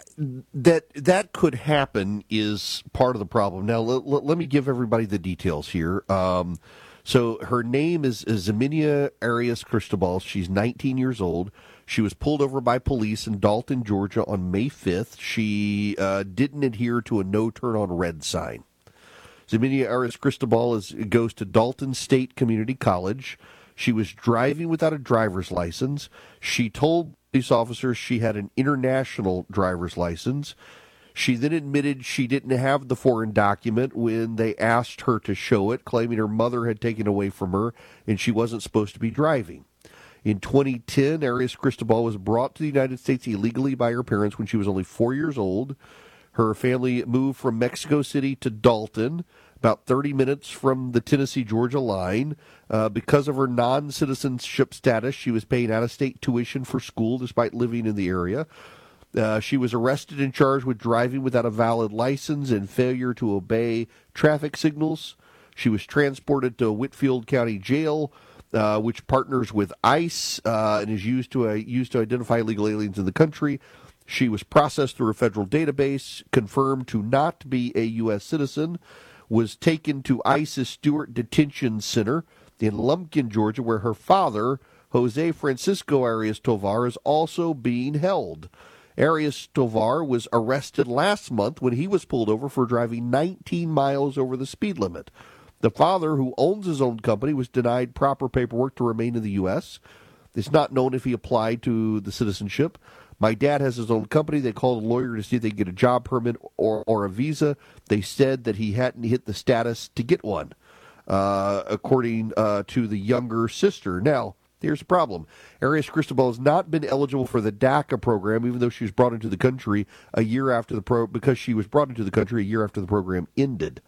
that that could happen is part of the problem. Now, let, let, let me give everybody the details here. Um, so her name is, is Zeminia Arias Cristobal. She's nineteen years old. She was pulled over by police in Dalton, Georgia on May fifth. She uh, didn't adhere to a no turn on red sign. Zeminia Arias Cristobal is, goes to Dalton State Community College. She was driving without a driver's license. She told police officers she had an international driver's license. She then admitted she didn't have the foreign document when they asked her to show it, claiming her mother had taken it away from her and she wasn't supposed to be driving. In twenty ten, Arias Cristobal was brought to the United States illegally by her parents when she was only four years old. Her family moved from Mexico City to Dalton, about thirty minutes from the Tennessee-Georgia line. Uh, because of her non-citizenship status, she was paying out-of-state tuition for school despite living in the area. Uh, she was arrested and charged with driving without a valid license and failure to obey traffic signals. She was transported to Whitfield County Jail, uh, which partners with ICE uh, and is used to uh, used to identify illegal aliens in the country. She was processed through a federal database, confirmed to not be a U S citizen, was taken to ICE's Stewart Detention Center in Lumpkin, Georgia, where her father, Jose Francisco Arias Tovar, is also being held. Arias Tovar was arrested last month when he was pulled over for driving nineteen miles over the speed limit. The father, who owns his own company, was denied proper paperwork to remain in the U S. It's not known if he applied to the citizenship. My dad has his own company. They called a lawyer to see if they could get a job permit or, or a visa. They said that he hadn't hit the status to get one, uh, according uh, to the younger sister. Now, here's the problem. Arias Cristobal has not been eligible for the DACA program, even though she was brought into the country a year after the pro, because she was brought into the country a year after the program ended.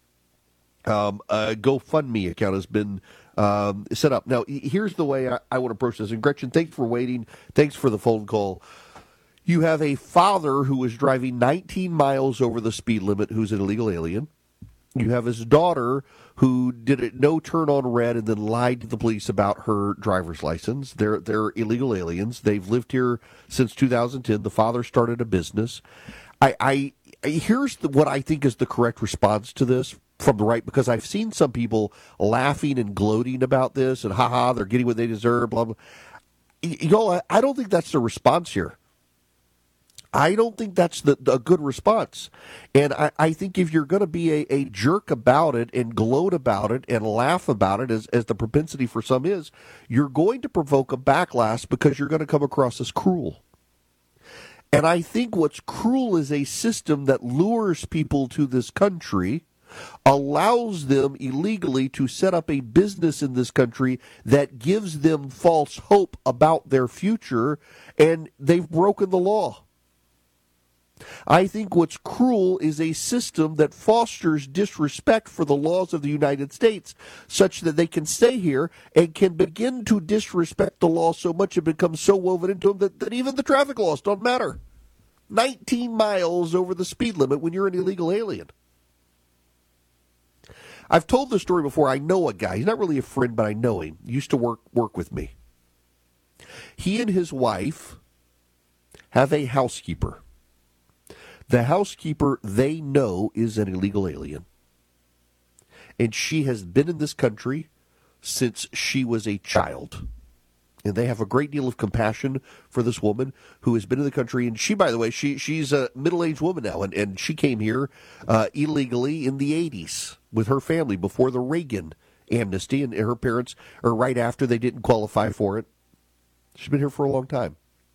Um, a GoFundMe account has been um, set up. Now, here's the way I, I want to approach this. And Gretchen, thanks for waiting. Thanks for the phone call. You have a father who was driving nineteen miles over the speed limit who's an illegal alien. You have his daughter who did a no turn on red and then lied to the police about her driver's license. They're, they're illegal aliens. They've lived here since two thousand ten. The father started a business. I, I here's the, what I think is the correct response to this from the right, because I've seen some people laughing and gloating about this and haha, they're getting what they deserve, blah, blah. y'all, I, I don't think that's the response here. I don't think that's the, the a good response. And I, I think if you're going to be a, a jerk about it and gloat about it and laugh about it, as, as the propensity for some is, you're going to provoke a backlash because you're going to come across as cruel. And I think what's cruel is a system that lures people to this country, allows them illegally to set up a business in this country that gives them false hope about their future, and they've broken the law. I think what's cruel is a system that fosters disrespect for the laws of the United States, such that they can stay here and can begin to disrespect the law so much it becomes so woven into them that, that even the traffic laws don't matter. nineteen miles over the speed limit when you're an illegal alien. I've told this story before. I know a guy. He's not really a friend, but I know him. He used to work work with me. He and his wife have a housekeeper. The housekeeper they know is an illegal alien. And she has been in this country since she was a child. And they have a great deal of compassion for this woman who has been in the country. And she, by the way, she she's a middle-aged woman now. And, and she came here uh, illegally in the eighties with her family before the Reagan amnesty. And her parents, or right after, they didn't qualify for it. She's been here for a long time.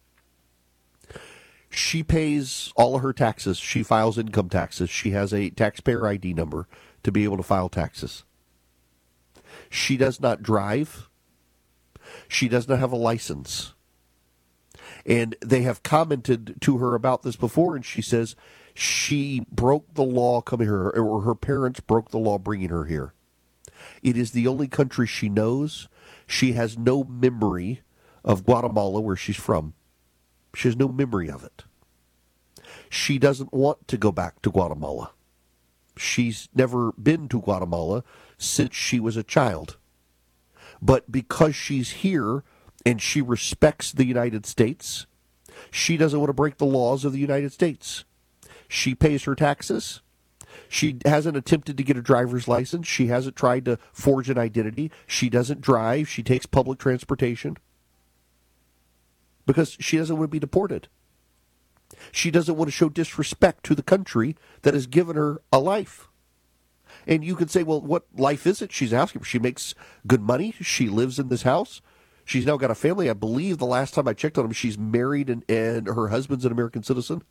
She pays all of her taxes. She files income taxes. She has a taxpayer I D number to be able to file taxes. She does not drive. She does not have a license. And they have commented to her about this before, and she says she broke the law coming here, or her parents broke the law bringing her here. It is the only country she knows. She has no memory of Guatemala, where she's from. She has no memory of it. She doesn't want to go back to Guatemala. She's never been to Guatemala since she was a child. But because she's here and she respects the United States, she doesn't want to break the laws of the United States. She pays her taxes. She hasn't attempted to get a driver's license. She hasn't tried to forge an identity. She doesn't drive. She takes public transportation. Because she doesn't want to be deported. She doesn't want to show disrespect to the country that has given her a life. And you could say, well, what life is it she's asking for? She makes good money. She lives in this house. She's now got a family. I believe the last time I checked on him, she's married and, and her husband's an American citizen.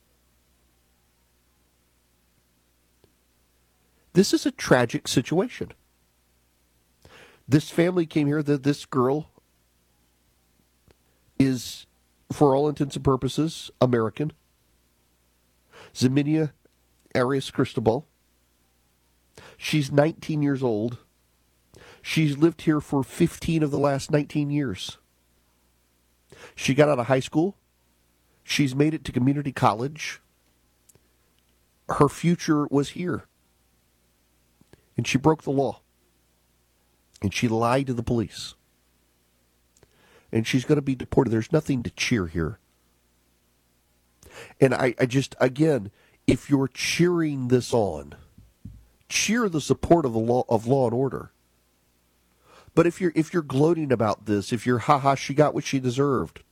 This is a tragic situation. This family came here. That this girl is, for all intents and purposes, American. Zeminia Arias Cristobal. She's nineteen years old. She's lived here for fifteen of the last nineteen years. She got out of high school. She's made it to community college. Her future was here. And she broke the law. And she lied to the police. And she's going to be deported. There's nothing to cheer here. And I, I just, again, if you're cheering this on, cheer the support of the law of law and order. But if you're if you're gloating about this, if you're haha, she got what she deserved,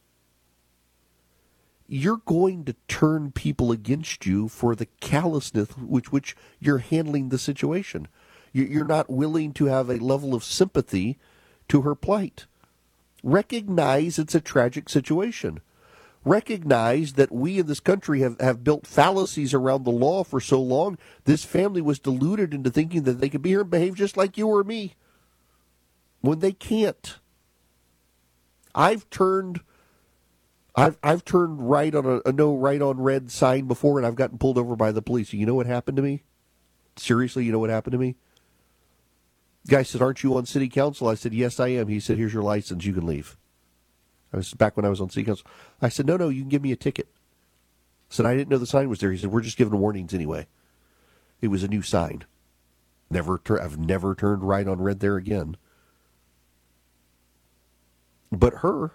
you're going to turn people against you for the callousness with which you're handling the situation. You're not willing to have a level of sympathy to her plight. Recognize it's a tragic situation. Recognize that we in this country have, have built fallacies around the law for so long, this family was deluded into thinking that they could be here and behave just like you or me, when they can't. I've turned I've I've turned right on a, a no right on red sign before, and I've gotten pulled over by the police. You know what happened to me? Seriously, you know what happened to me? The guy said, "Aren't you on city council?" I said, "Yes, I am." He said, "Here's your license. You can leave." I was back when I was on city council. I said, no, no, you can give me a ticket. I said, I didn't know the sign was there. He said, we're just giving warnings anyway. It was a new sign. Never, tur- I've never turned right on red there again. But her,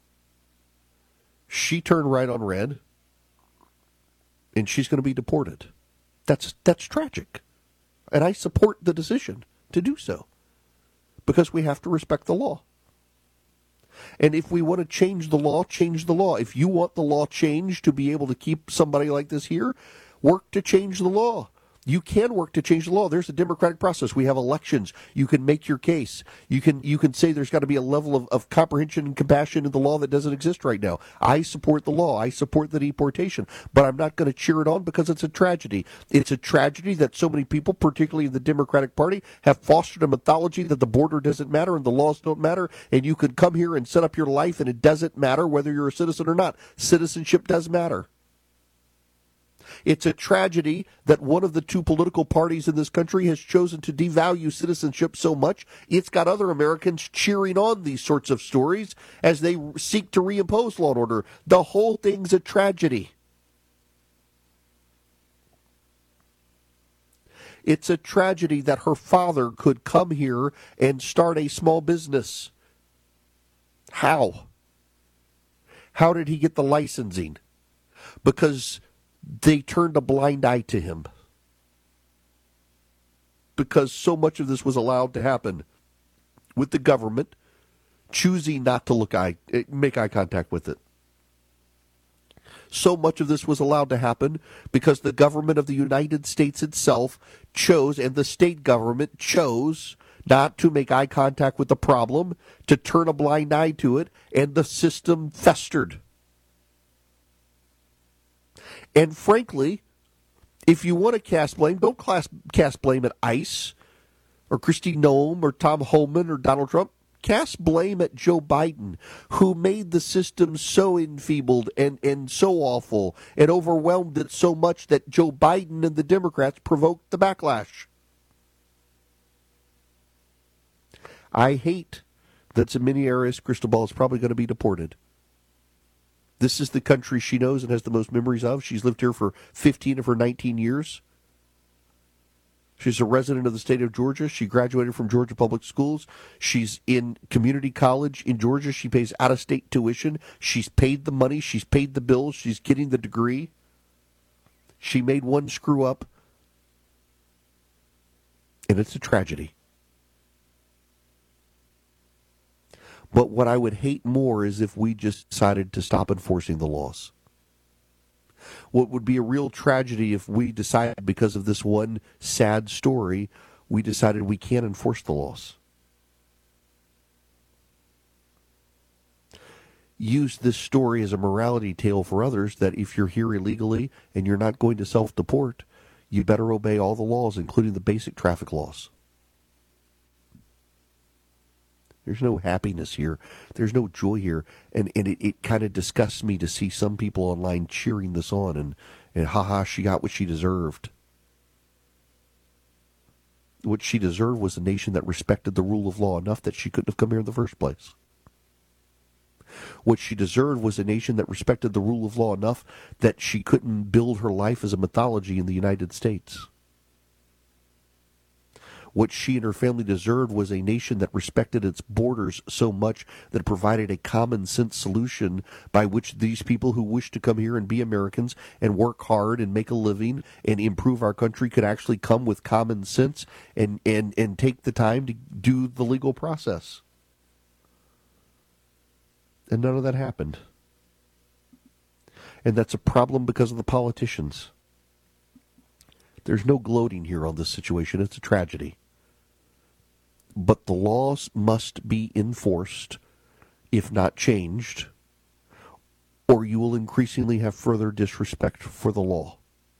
she turned right on red, and she's going to be deported. That's that's tragic. And I support the decision to do so, because we have to respect the law. And if we want to change the law, change the law. If you want the law changed to be able to keep somebody like this here, work to change the law. You can work to change the law. There's a democratic process. We have elections. You can make your case. You can you can say there's got to be a level of, of comprehension and compassion in the law that doesn't exist right now. I support the law. I support the deportation. But I'm not going to cheer it on because it's a tragedy. It's a tragedy that so many people, particularly in the Democratic Party, have fostered a mythology that the border doesn't matter and the laws don't matter, and you can come here and set up your life and it doesn't matter whether you're a citizen or not. Citizenship does matter. It's a tragedy that one of the two political parties in this country has chosen to devalue citizenship so much, it's got other Americans cheering on these sorts of stories as they seek to reimpose law and order. The whole thing's a tragedy. It's a tragedy that her father could come here and start a small business. How? How did he get the licensing? Because they turned a blind eye to him. Because so much of this was allowed to happen with the government choosing not to look eye, make eye contact with it. So much of this was allowed to happen because the government of the United States itself chose, and the state government chose, not to make eye contact with the problem, to turn a blind eye to it, and the system festered. And frankly, if you want to cast blame, don't cast, cast blame at ICE or Kristi Noem or Tom Homan or Donald Trump. Cast blame at Joe Biden, who made the system so enfeebled and, and so awful and overwhelmed it so much that Joe Biden and the Democrats provoked the backlash. I hate that in many areas Cristobal is probably going to be deported. This is the country she knows and has the most memories of. She's lived here for fifteen of her nineteen years. She's a resident of the state of Georgia. She graduated from Georgia Public Schools. She's in community college in Georgia. She pays out-of-state tuition. She's paid the money. She's paid the bills. She's getting the degree. She made one screw up, and it's a tragedy. But what I would hate more is if we just decided to stop enforcing the laws. What would be a real tragedy if we decided, because of this one sad story, we decided we can't enforce the laws. Use this story as a morality tale for others that if you're here illegally and you're not going to self-deport, you better obey all the laws, including the basic traffic laws. There's no happiness here. There's no joy here. And, and it, it kind of disgusts me to see some people online cheering this on and, and ha-ha, she got what she deserved. What she deserved was a nation that respected the rule of law enough that she couldn't have come here in the first place. What she deserved was a nation that respected the rule of law enough that she couldn't build her life as a mythology in the United States. What she and her family deserved was a nation that respected its borders so much that it provided a common-sense solution by which these people who wish to come here and be Americans and work hard and make a living and improve our country could actually come with common sense and, and, and take the time to do the legal process. And none of that happened. And that's a problem because of the politicians. There's no gloating here on this situation. It's a tragedy. But the laws must be enforced, if not changed, or you will increasingly have further disrespect for the law.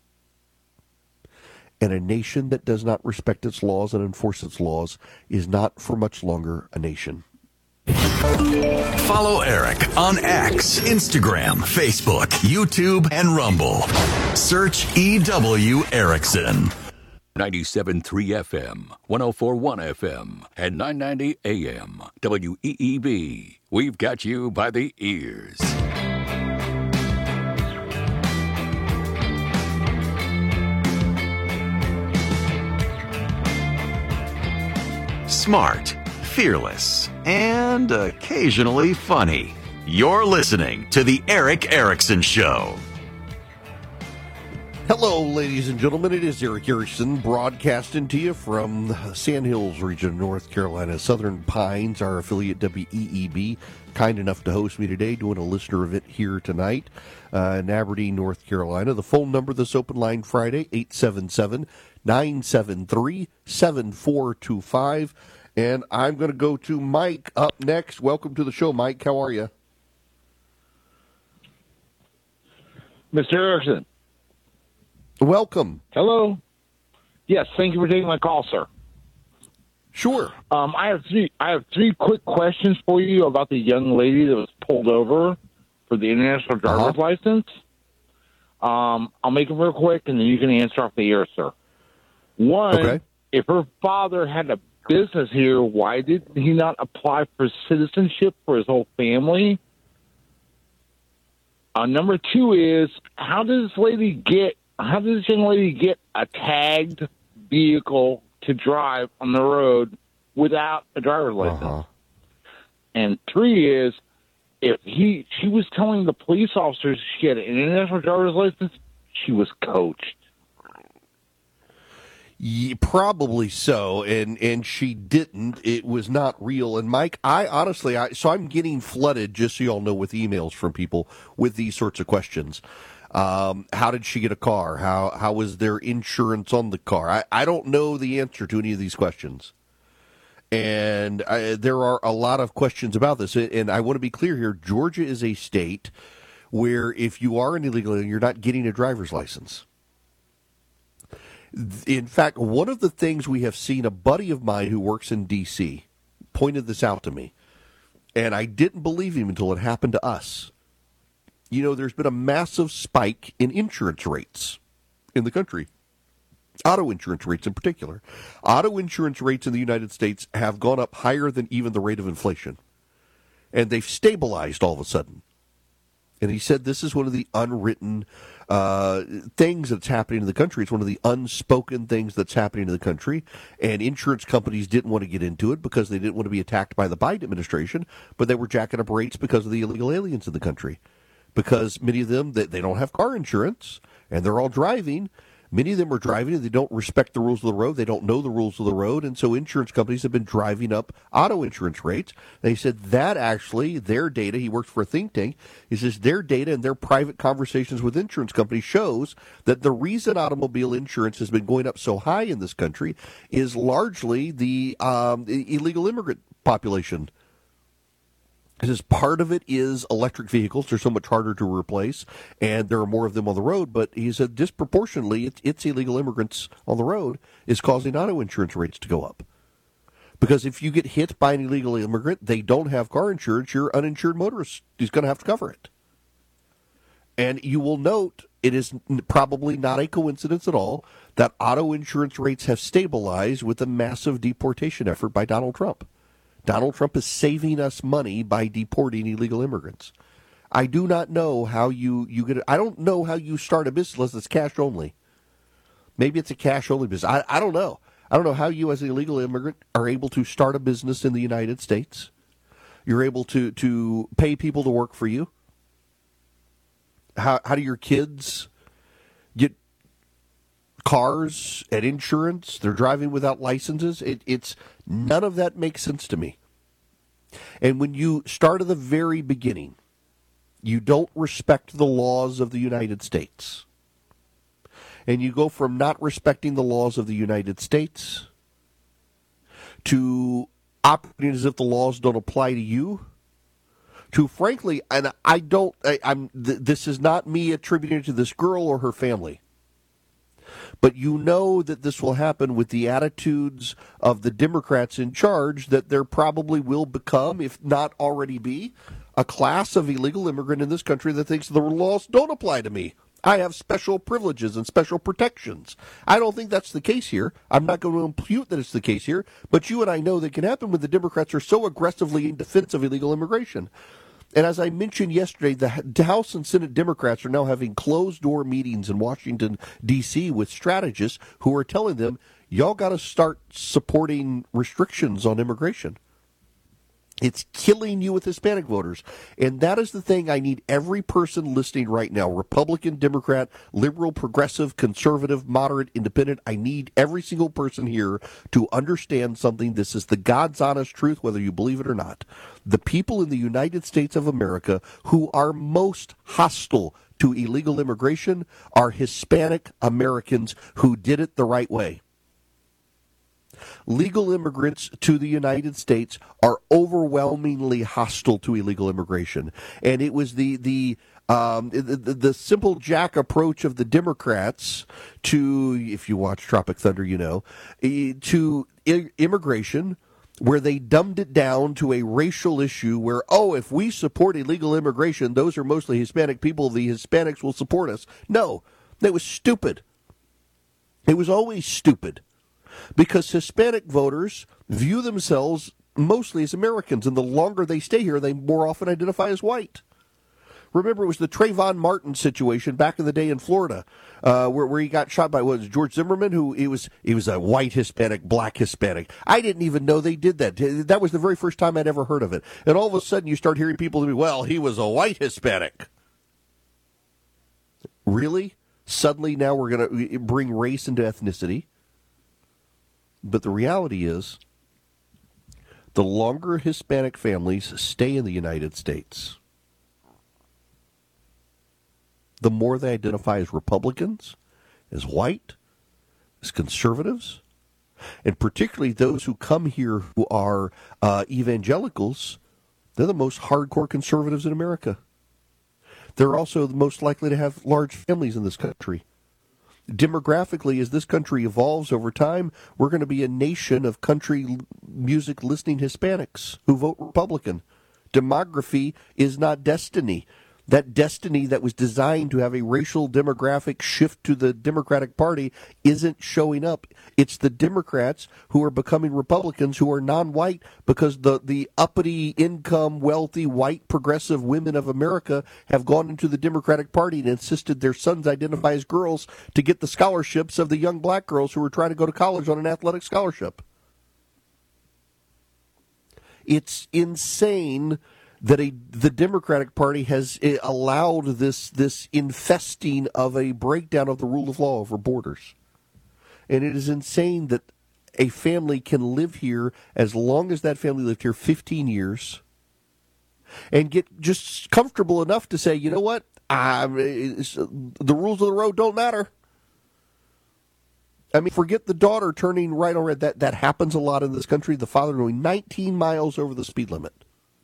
And a nation that does not respect its laws and enforce its laws is not for much longer a nation. Follow Eric on X, Instagram, Facebook, YouTube, and Rumble. Search E W Erickson. ninety-seven point three F M, one oh four point one F M, and nine ninety A M. W E E B. We've got you by the ears. Smart, fearless, and occasionally funny. You're listening to The Eric Erickson Show. Hello, ladies and gentlemen. It is Eric Harrison broadcasting to you from the Sand Hills region of North Carolina. Southern Pines, our affiliate W E E B, kind enough to host me today, doing a listener event here tonight uh, in Aberdeen, North Carolina. The phone number this open line Friday, eight seven seven, nine seven three, seven four two five. And I'm going to go to Mike up next. Welcome to the show, Mike. How are you? Mister Erickson. Welcome. Hello. Yes, thank you for taking my call, sir. Sure. Um, I have three. I have three quick questions for you about the young lady that was pulled over for the international driver's uh-huh. license. Um, I'll make them real quick, and then you can answer off the air, sir. One, okay. If her father had a business here, why did he not apply for citizenship for his whole family? Uh, number two is, how does this lady get? How does this young lady get a tagged vehicle to drive on the road without a driver's license? Uh-huh. And three is, if he, she was telling the police officers she had an international driver's license, she was coached. Yeah, probably so, and and she didn't. It was not real. And Mike, I honestly, I so I'm getting flooded, just so you all know, with emails from people with these sorts of questions. Um, how did she get a car? How how was their insurance on the car? I, I don't know the answer to any of these questions. And I, there are a lot of questions about this. And I want to be clear here. Georgia is a state where if you are an illegal alien, you're not getting a driver's license. In fact, one of the things we have seen, a buddy of mine who works in D C pointed this out to me. And I didn't believe him until it happened to us. You know, there's been a massive spike in insurance rates in the country. Auto insurance rates in particular. Auto insurance rates in the United States have gone up higher than even the rate of inflation. And they've stabilized all of a sudden. And he said this is one of the unwritten uh, things that's happening in the country. It's one of the unspoken things that's happening in the country. And insurance companies didn't want to get into it because they didn't want to be attacked by the Biden administration, but they were jacking up rates because of the illegal aliens in the country. Because many of them, they, they don't have car insurance, and they're all driving. Many of them are driving, and they don't respect the rules of the road. They don't know the rules of the road, and so insurance companies have been driving up auto insurance rates. And he said that actually, their data, he works for a think tank, he says their data and their private conversations with insurance companies shows that the reason automobile insurance has been going up so high in this country is largely the um, illegal immigrant population. He says part of it is electric vehicles. They're so much harder to replace, and there are more of them on the road. But he said disproportionately, it's, it's illegal immigrants on the road is causing auto insurance rates to go up. Because if you get hit by an illegal immigrant, they don't have car insurance, your uninsured motorist is going to have to cover it. And you will note it is probably not a coincidence at all that auto insurance rates have stabilized with the massive deportation effort by Donald Trump. Donald Trump is saving us money by deporting illegal immigrants. I do not know how you, you get. I don't know how you start a business unless it's cash only. Maybe it's a cash only business. I, I don't know. I don't know how you, as an illegal immigrant, are able to start a business in the United States. You're able to, to pay people to work for you. How how do your kids get cars and insurance? They're driving without licenses. It, it's none of that makes sense to me. And when you start at the very beginning, you don't respect the laws of the United States. And you go from not respecting the laws of the United States to operating as if the laws don't apply to you, to frankly, and I don't, I, I'm. Th- this is not me attributing it to this girl or her family. But you know that this will happen with the attitudes of the Democrats in charge, that there probably will become, if not already be, a class of illegal immigrant in this country that thinks the laws don't apply to me. I have special privileges and special protections. I don't think that's the case here. I'm not going to impute that it's the case here, but you and I know that can happen when the Democrats are so aggressively in defense of illegal immigration. And as I mentioned yesterday, the House and Senate Democrats are now having closed-door meetings in Washington, D C with strategists who are telling them, y'all got to start supporting restrictions on immigration. It's killing you with Hispanic voters. And that is the thing I need every person listening right now, Republican, Democrat, liberal, progressive, conservative, moderate, independent. I need every single person here to understand something. This is the God's honest truth, whether you believe it or not. The people in the United States of America who are most hostile to illegal immigration are Hispanic Americans who did it the right way. Legal immigrants to the United States are overwhelmingly hostile to illegal immigration, and it was the the um, the, the, the simple Jack approach of the Democrats to, if you watch Tropic Thunder, you know, to I- immigration, where they dumbed it down to a racial issue where, oh, if we support illegal immigration, those are mostly Hispanic people, the Hispanics will support us. No, that was stupid. It was always stupid. Because Hispanic voters view themselves mostly as Americans, and the longer they stay here, they more often identify as white. Remember, it was the Trayvon Martin situation back in the day in Florida, uh, where, where he got shot by, what was it, George Zimmerman, who he was he was a white Hispanic, black Hispanic. I didn't even know they did that. That was the very first time I'd ever heard of it. And all of a sudden, you start hearing people be, well, he was a white Hispanic. Really? Suddenly, now we're going to bring race into ethnicity? But the reality is, the longer Hispanic families stay in the United States, the more they identify as Republicans, as white, as conservatives, and particularly those who come here who are uh, evangelicals, they're the most hardcore conservatives in America. They're also the most likely to have large families in this country. Demographically, as this country evolves over time, we're going to be a nation of country music listening Hispanics who vote Republican. Demography is not destiny. That destiny that was designed to have a racial demographic shift to the Democratic Party isn't showing up. It's the Democrats who are becoming Republicans who are non-white because the, the uppity, income, wealthy, white, progressive women of America have gone into the Democratic Party and insisted their sons identify as girls to get the scholarships of the young black girls who are trying to go to college on an athletic scholarship. It's insane that a, the Democratic Party has allowed this this infesting of a breakdown of the rule of law over borders. And it is insane that a family can live here as long as that family lived here fifteen years and get just comfortable enough to say, you know what, I, the rules of the road don't matter. I mean, forget the daughter turning right on red. That, that happens a lot in this country. The father going nineteen miles over the speed limit.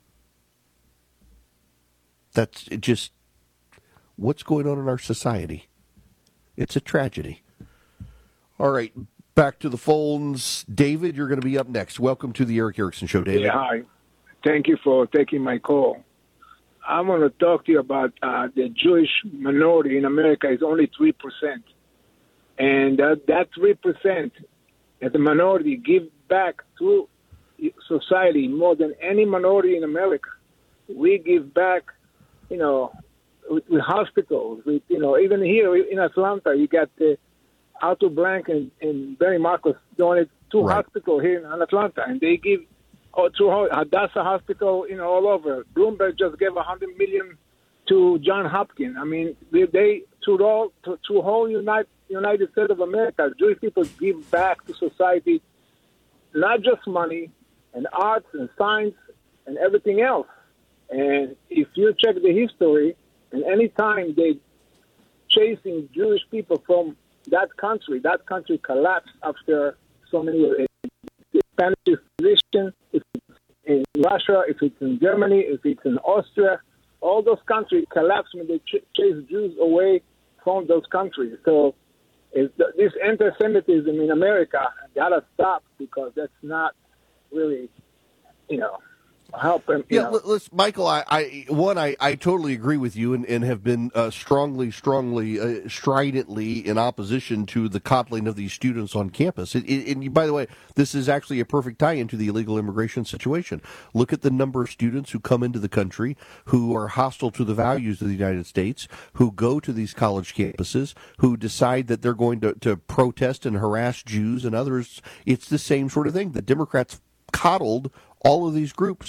That's just what's going on in our society. It's a tragedy. All right, back to the phones. David, you're going to be up next. Welcome to the Eric Erickson Show, David. Yeah, hi. Thank you for taking my call. I want to talk to you about uh, the Jewish minority in America is only three percent. And uh, that three percent as a minority give back to society more than any minority in America. We give back, you know, with, with hospitals, with, you know, even here in Atlanta, you got the Alto Blanc and, and Barry Marcos donated two right. hospitals here in Atlanta, and they give oh, to Hadassah Hospital, you know, all over. Bloomberg just gave a hundred million to John Hopkins. I mean, they, they to all to, to whole United United States of America, Jewish people give back to society, not just money and arts and science and everything else. And if you check the history, and any time they chasing Jewish people from that country, that country collapsed after so many years. The Spanish position, if it's in Russia, if it's in Germany, if it's in Austria, all those countries collapsed when they ch- chase Jews away from those countries. So it's the, this anti-Semitism in America gotta stop, because that's not really, you know, help him. You yeah, know. let's, Michael. I, I one, I, I totally agree with you, and, and have been uh, strongly, strongly, uh, stridently in opposition to the coddling of these students on campus. It, it, and by the way, this is actually a perfect tie into the illegal immigration situation. Look at the number of students who come into the country who are hostile to the values of the United States, who go to these college campuses, who decide that they're going to, to protest and harass Jews and others. It's the same sort of thing. The Democrats coddled all of these groups.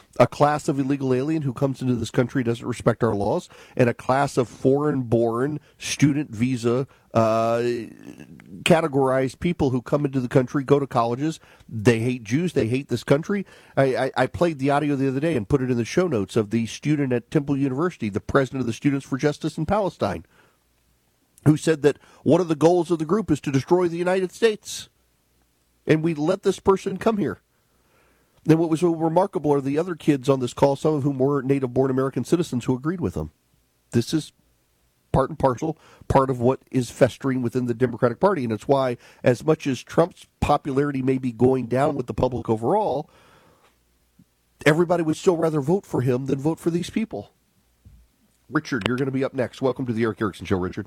a class of illegal alien who comes into this country, doesn't respect our laws, and a class of foreign-born student visa uh, categorized people who come into the country, go to colleges. They hate Jews. They hate this country. I, I, I played the audio the other day and put it in the show notes of the student at Temple University, the president of the Students for Justice in Palestine, who said that one of the goals of the group is to destroy the United States. And we let this person come here. Then what was so remarkable are the other kids on this call, some of whom were native-born American citizens who agreed with them. This is part and parcel, part of what is festering within the Democratic Party. And it's why, as much as Trump's popularity may be going down with the public overall, everybody would still rather vote for him than vote for these people. Richard, you're going to be up next. Welcome to the Eric Erickson Show, Richard.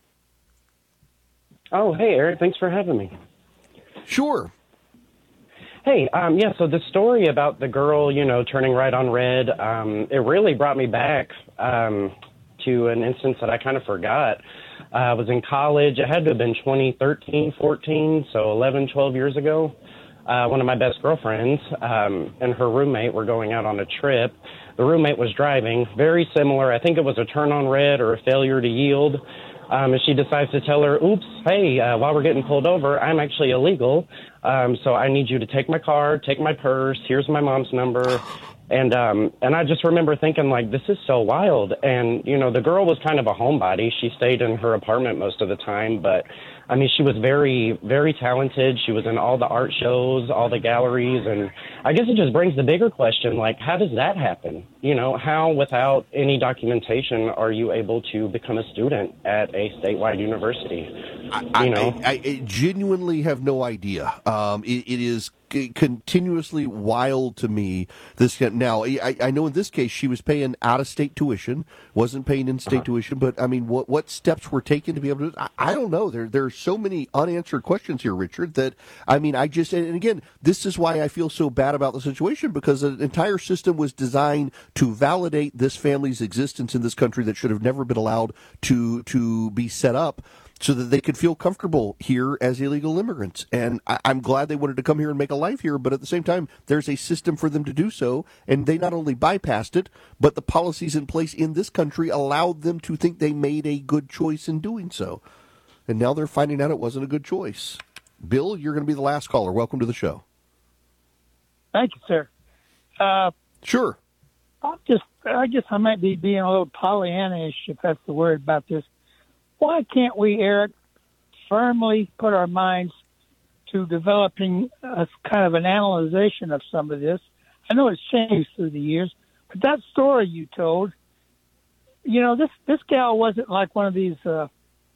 Oh, hey, Eric. Thanks for having me. Sure. Hey, um, yeah, so the story about the girl, you know, turning right on red, um, it really brought me back um, to an instance that I kind of forgot. Uh, I was in college. It had to have been twenty thirteen, fourteen, so eleven, twelve years ago. Uh, one of my best girlfriends um, and her roommate were going out on a trip. The roommate was driving, very similar. I think it was a turn on red or a failure to yield. Um, and she decides to tell her, oops, hey, uh, while we're getting pulled over, I'm actually illegal. Um, so I need you to take my car, take my purse. Here's my mom's number. And um, and I just remember thinking, like, this is so wild. And, you know, the girl was kind of a homebody. She stayed in her apartment most of the time. But, I mean, she was very, very talented. She was in all the art shows, all the galleries. And I guess it just brings the bigger question, like, how does that happen? You know, how, without any documentation, are you able to become a student at a statewide university? I, you know? I, I, I genuinely have no idea. Um, it, it is continuously wild to me. This now, I, I know in this case she was paying out-of-state tuition, wasn't paying in-state uh-huh. tuition. But I mean, what what steps were taken to be able to? I, I don't know. There there are so many unanswered questions here, Richard. That I mean, I just and again, this is why I feel so bad about the situation, because an entire system was designed to validate this family's existence in this country that should have never been allowed to to be set up, so that they could feel comfortable here as illegal immigrants. And I, I'm glad they wanted to come here and make a life here, but at the same time, there's a system for them to do so, and they not only bypassed it, but the policies in place in this country allowed them to think they made a good choice in doing so. And now they're finding out it wasn't a good choice. Bill, you're going to be the last caller. Welcome to the show. Thank you, sir. Uh, sure. I just, I guess I might be being a little Pollyanna-ish, if that's the word, about this. Why can't we, Eric, firmly put our minds to developing a kind of an analyzation of some of this? I know it's changed through the years, but that story you told, you know, this, this gal wasn't like one of these uh,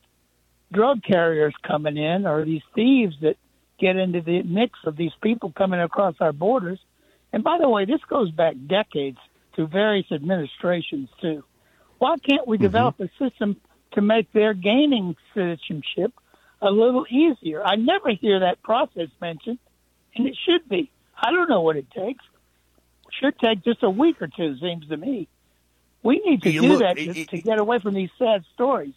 drug carriers coming in or these thieves that get into the mix of these people coming across our borders. And by the way, this goes back decades to various administrations, too. Why can't we mm-hmm. develop a system to make their gaining citizenship a little easier? I never hear that process mentioned, and it should be. I don't know what it takes. It should take just a week or two, seems to me. We need to you do look, that it, to, it, to get away from these sad stories.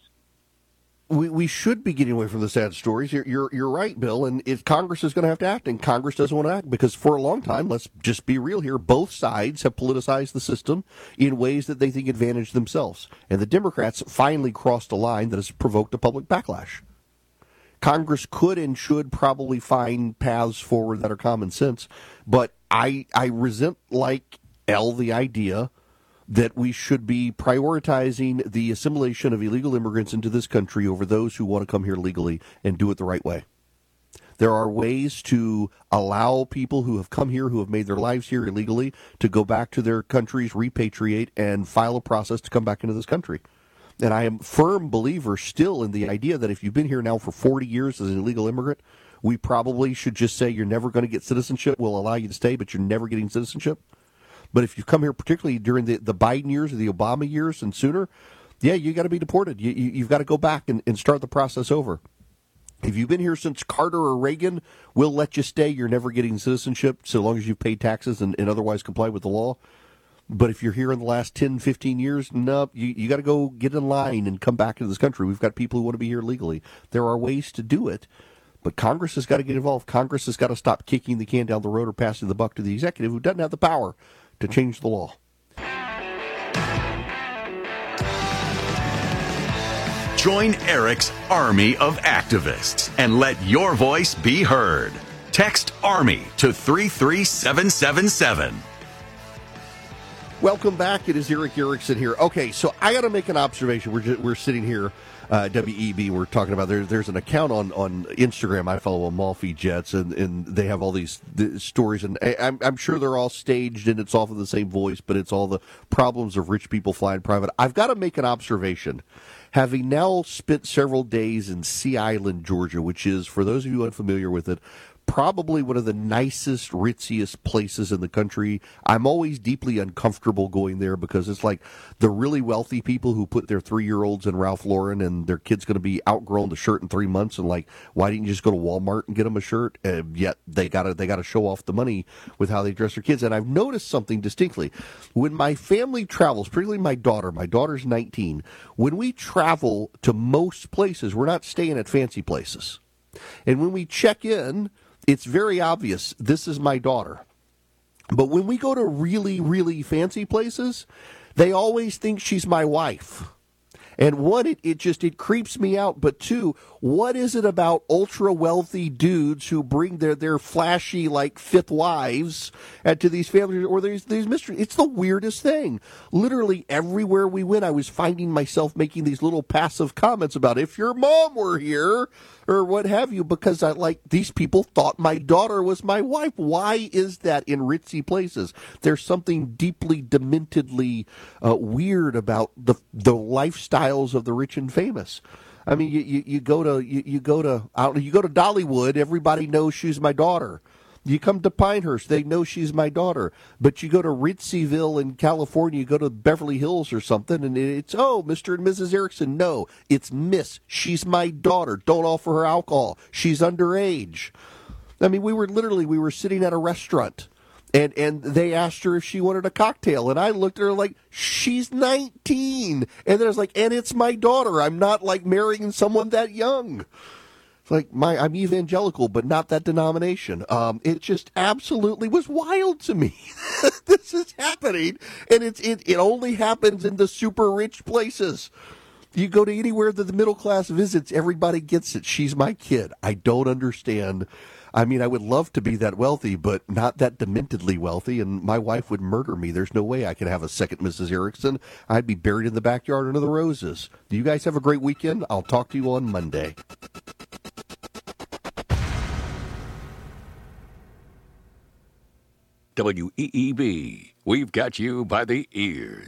We we should be getting away from the sad stories. You're you're, you're right, Bill. And if Congress is going to have to act, and Congress doesn't want to act, because for a long time, let's just be real here, both sides have politicized the system in ways that they think advantage themselves. And the Democrats finally crossed a line that has provoked a public backlash. Congress could and should probably find paths forward that are common sense, but I I resent, like L, the idea that we should be prioritizing the assimilation of illegal immigrants into this country over those who want to come here legally and do it the right way. There are ways to allow people who have come here, who have made their lives here illegally, to go back to their countries, repatriate, and file a process to come back into this country. And I am a firm believer still in the idea that if you've been here now for forty years as an illegal immigrant, we probably should just say you're never going to get citizenship. We'll allow you to stay, but you're never getting citizenship. But if you come here, particularly during the, the Biden years or the Obama years and sooner, yeah, you got to be deported. You, you, you've got to go back and, and start the process over. If you've been here since Carter or Reagan, we'll let you stay. You're never getting citizenship so long as you've paid taxes and, and otherwise comply with the law. But if you're here in the last ten, fifteen years, no, you, you got to go get in line and come back into this country. We've got people who want to be here legally. There are ways to do it, but Congress has got to get involved. Congress has got to stop kicking the can down the road or passing the buck to the executive, who doesn't have the power to change the law. Join Eric's army of activists and let your voice be heard. Text ARMY to three three seven seven seven. Welcome back. It is Eric Erickson here. Okay, so I got to make an observation. We're just, we're sitting here, uh, W E B. We're talking about there. There's an account on, on Instagram. I follow Amalfi Jets, and, and they have all these the stories, and I, I'm I'm sure they're all staged, and it's all in the same voice, but it's all the problems of rich people flying private. I've got to make an observation. Having now spent several days in Sea Island, Georgia, which is, for those of you unfamiliar with it, probably one of the nicest, ritziest places in the country. I'm always deeply uncomfortable going there because it's like the really wealthy people who put their three-year-olds in Ralph Lauren and their kid's going to be outgrown the shirt in three months. And like, why didn't you just go to Walmart and get them a shirt? Uh, yet they got to they got to show off the money with how they dress their kids. And I've noticed something distinctly. When my family travels, particularly my daughter, my daughter's nineteen, when we travel to most places, we're not staying at fancy places. And when we check in, it's very obvious this is my daughter. But when we go to really, really fancy places, they always think she's my wife. And one, it, it just, it creeps me out. But two, what is it about ultra wealthy dudes who bring their, their flashy, like, fifth wives uh, to these families or these, these mysteries? It's the weirdest thing. Literally everywhere we went, I was finding myself making these little passive comments about if your mom were here or what have you, because I like these people thought my daughter was my wife. Why is that in ritzy places? There's something deeply, dementedly uh, weird about the the lifestyles of the rich and famous. I mean, you, you, you go to you, you go to out you go to Dollywood, everybody knows she's my daughter. You come to Pinehurst, they know she's my daughter. But you go to Ritzyville in California, you go to Beverly Hills or something, and it's, oh, Mister and Missus Erickson. No, it's Miss. She's my daughter. Don't offer her alcohol. She's underage. I mean, we were literally, we were sitting at a restaurant, and, and they asked her if she wanted a cocktail. And I looked at her like, she's nineteen. And then I was like, and it's my daughter. I'm not, like, marrying someone that young. It's like, my, I'm evangelical, but not that denomination. Um, it just absolutely was wild to me. This is happening, and it's, it, it only happens in the super rich places. You go to anywhere that the middle class visits, everybody gets it. She's my kid. I don't understand. I mean, I would love to be that wealthy, but not that dementedly wealthy, and my wife would murder me. There's no way I could have a second Missus Erickson. I'd be buried in the backyard under the roses. Do you guys have a great weekend? I'll talk to you on Monday. W E E B, we've got you by the ears.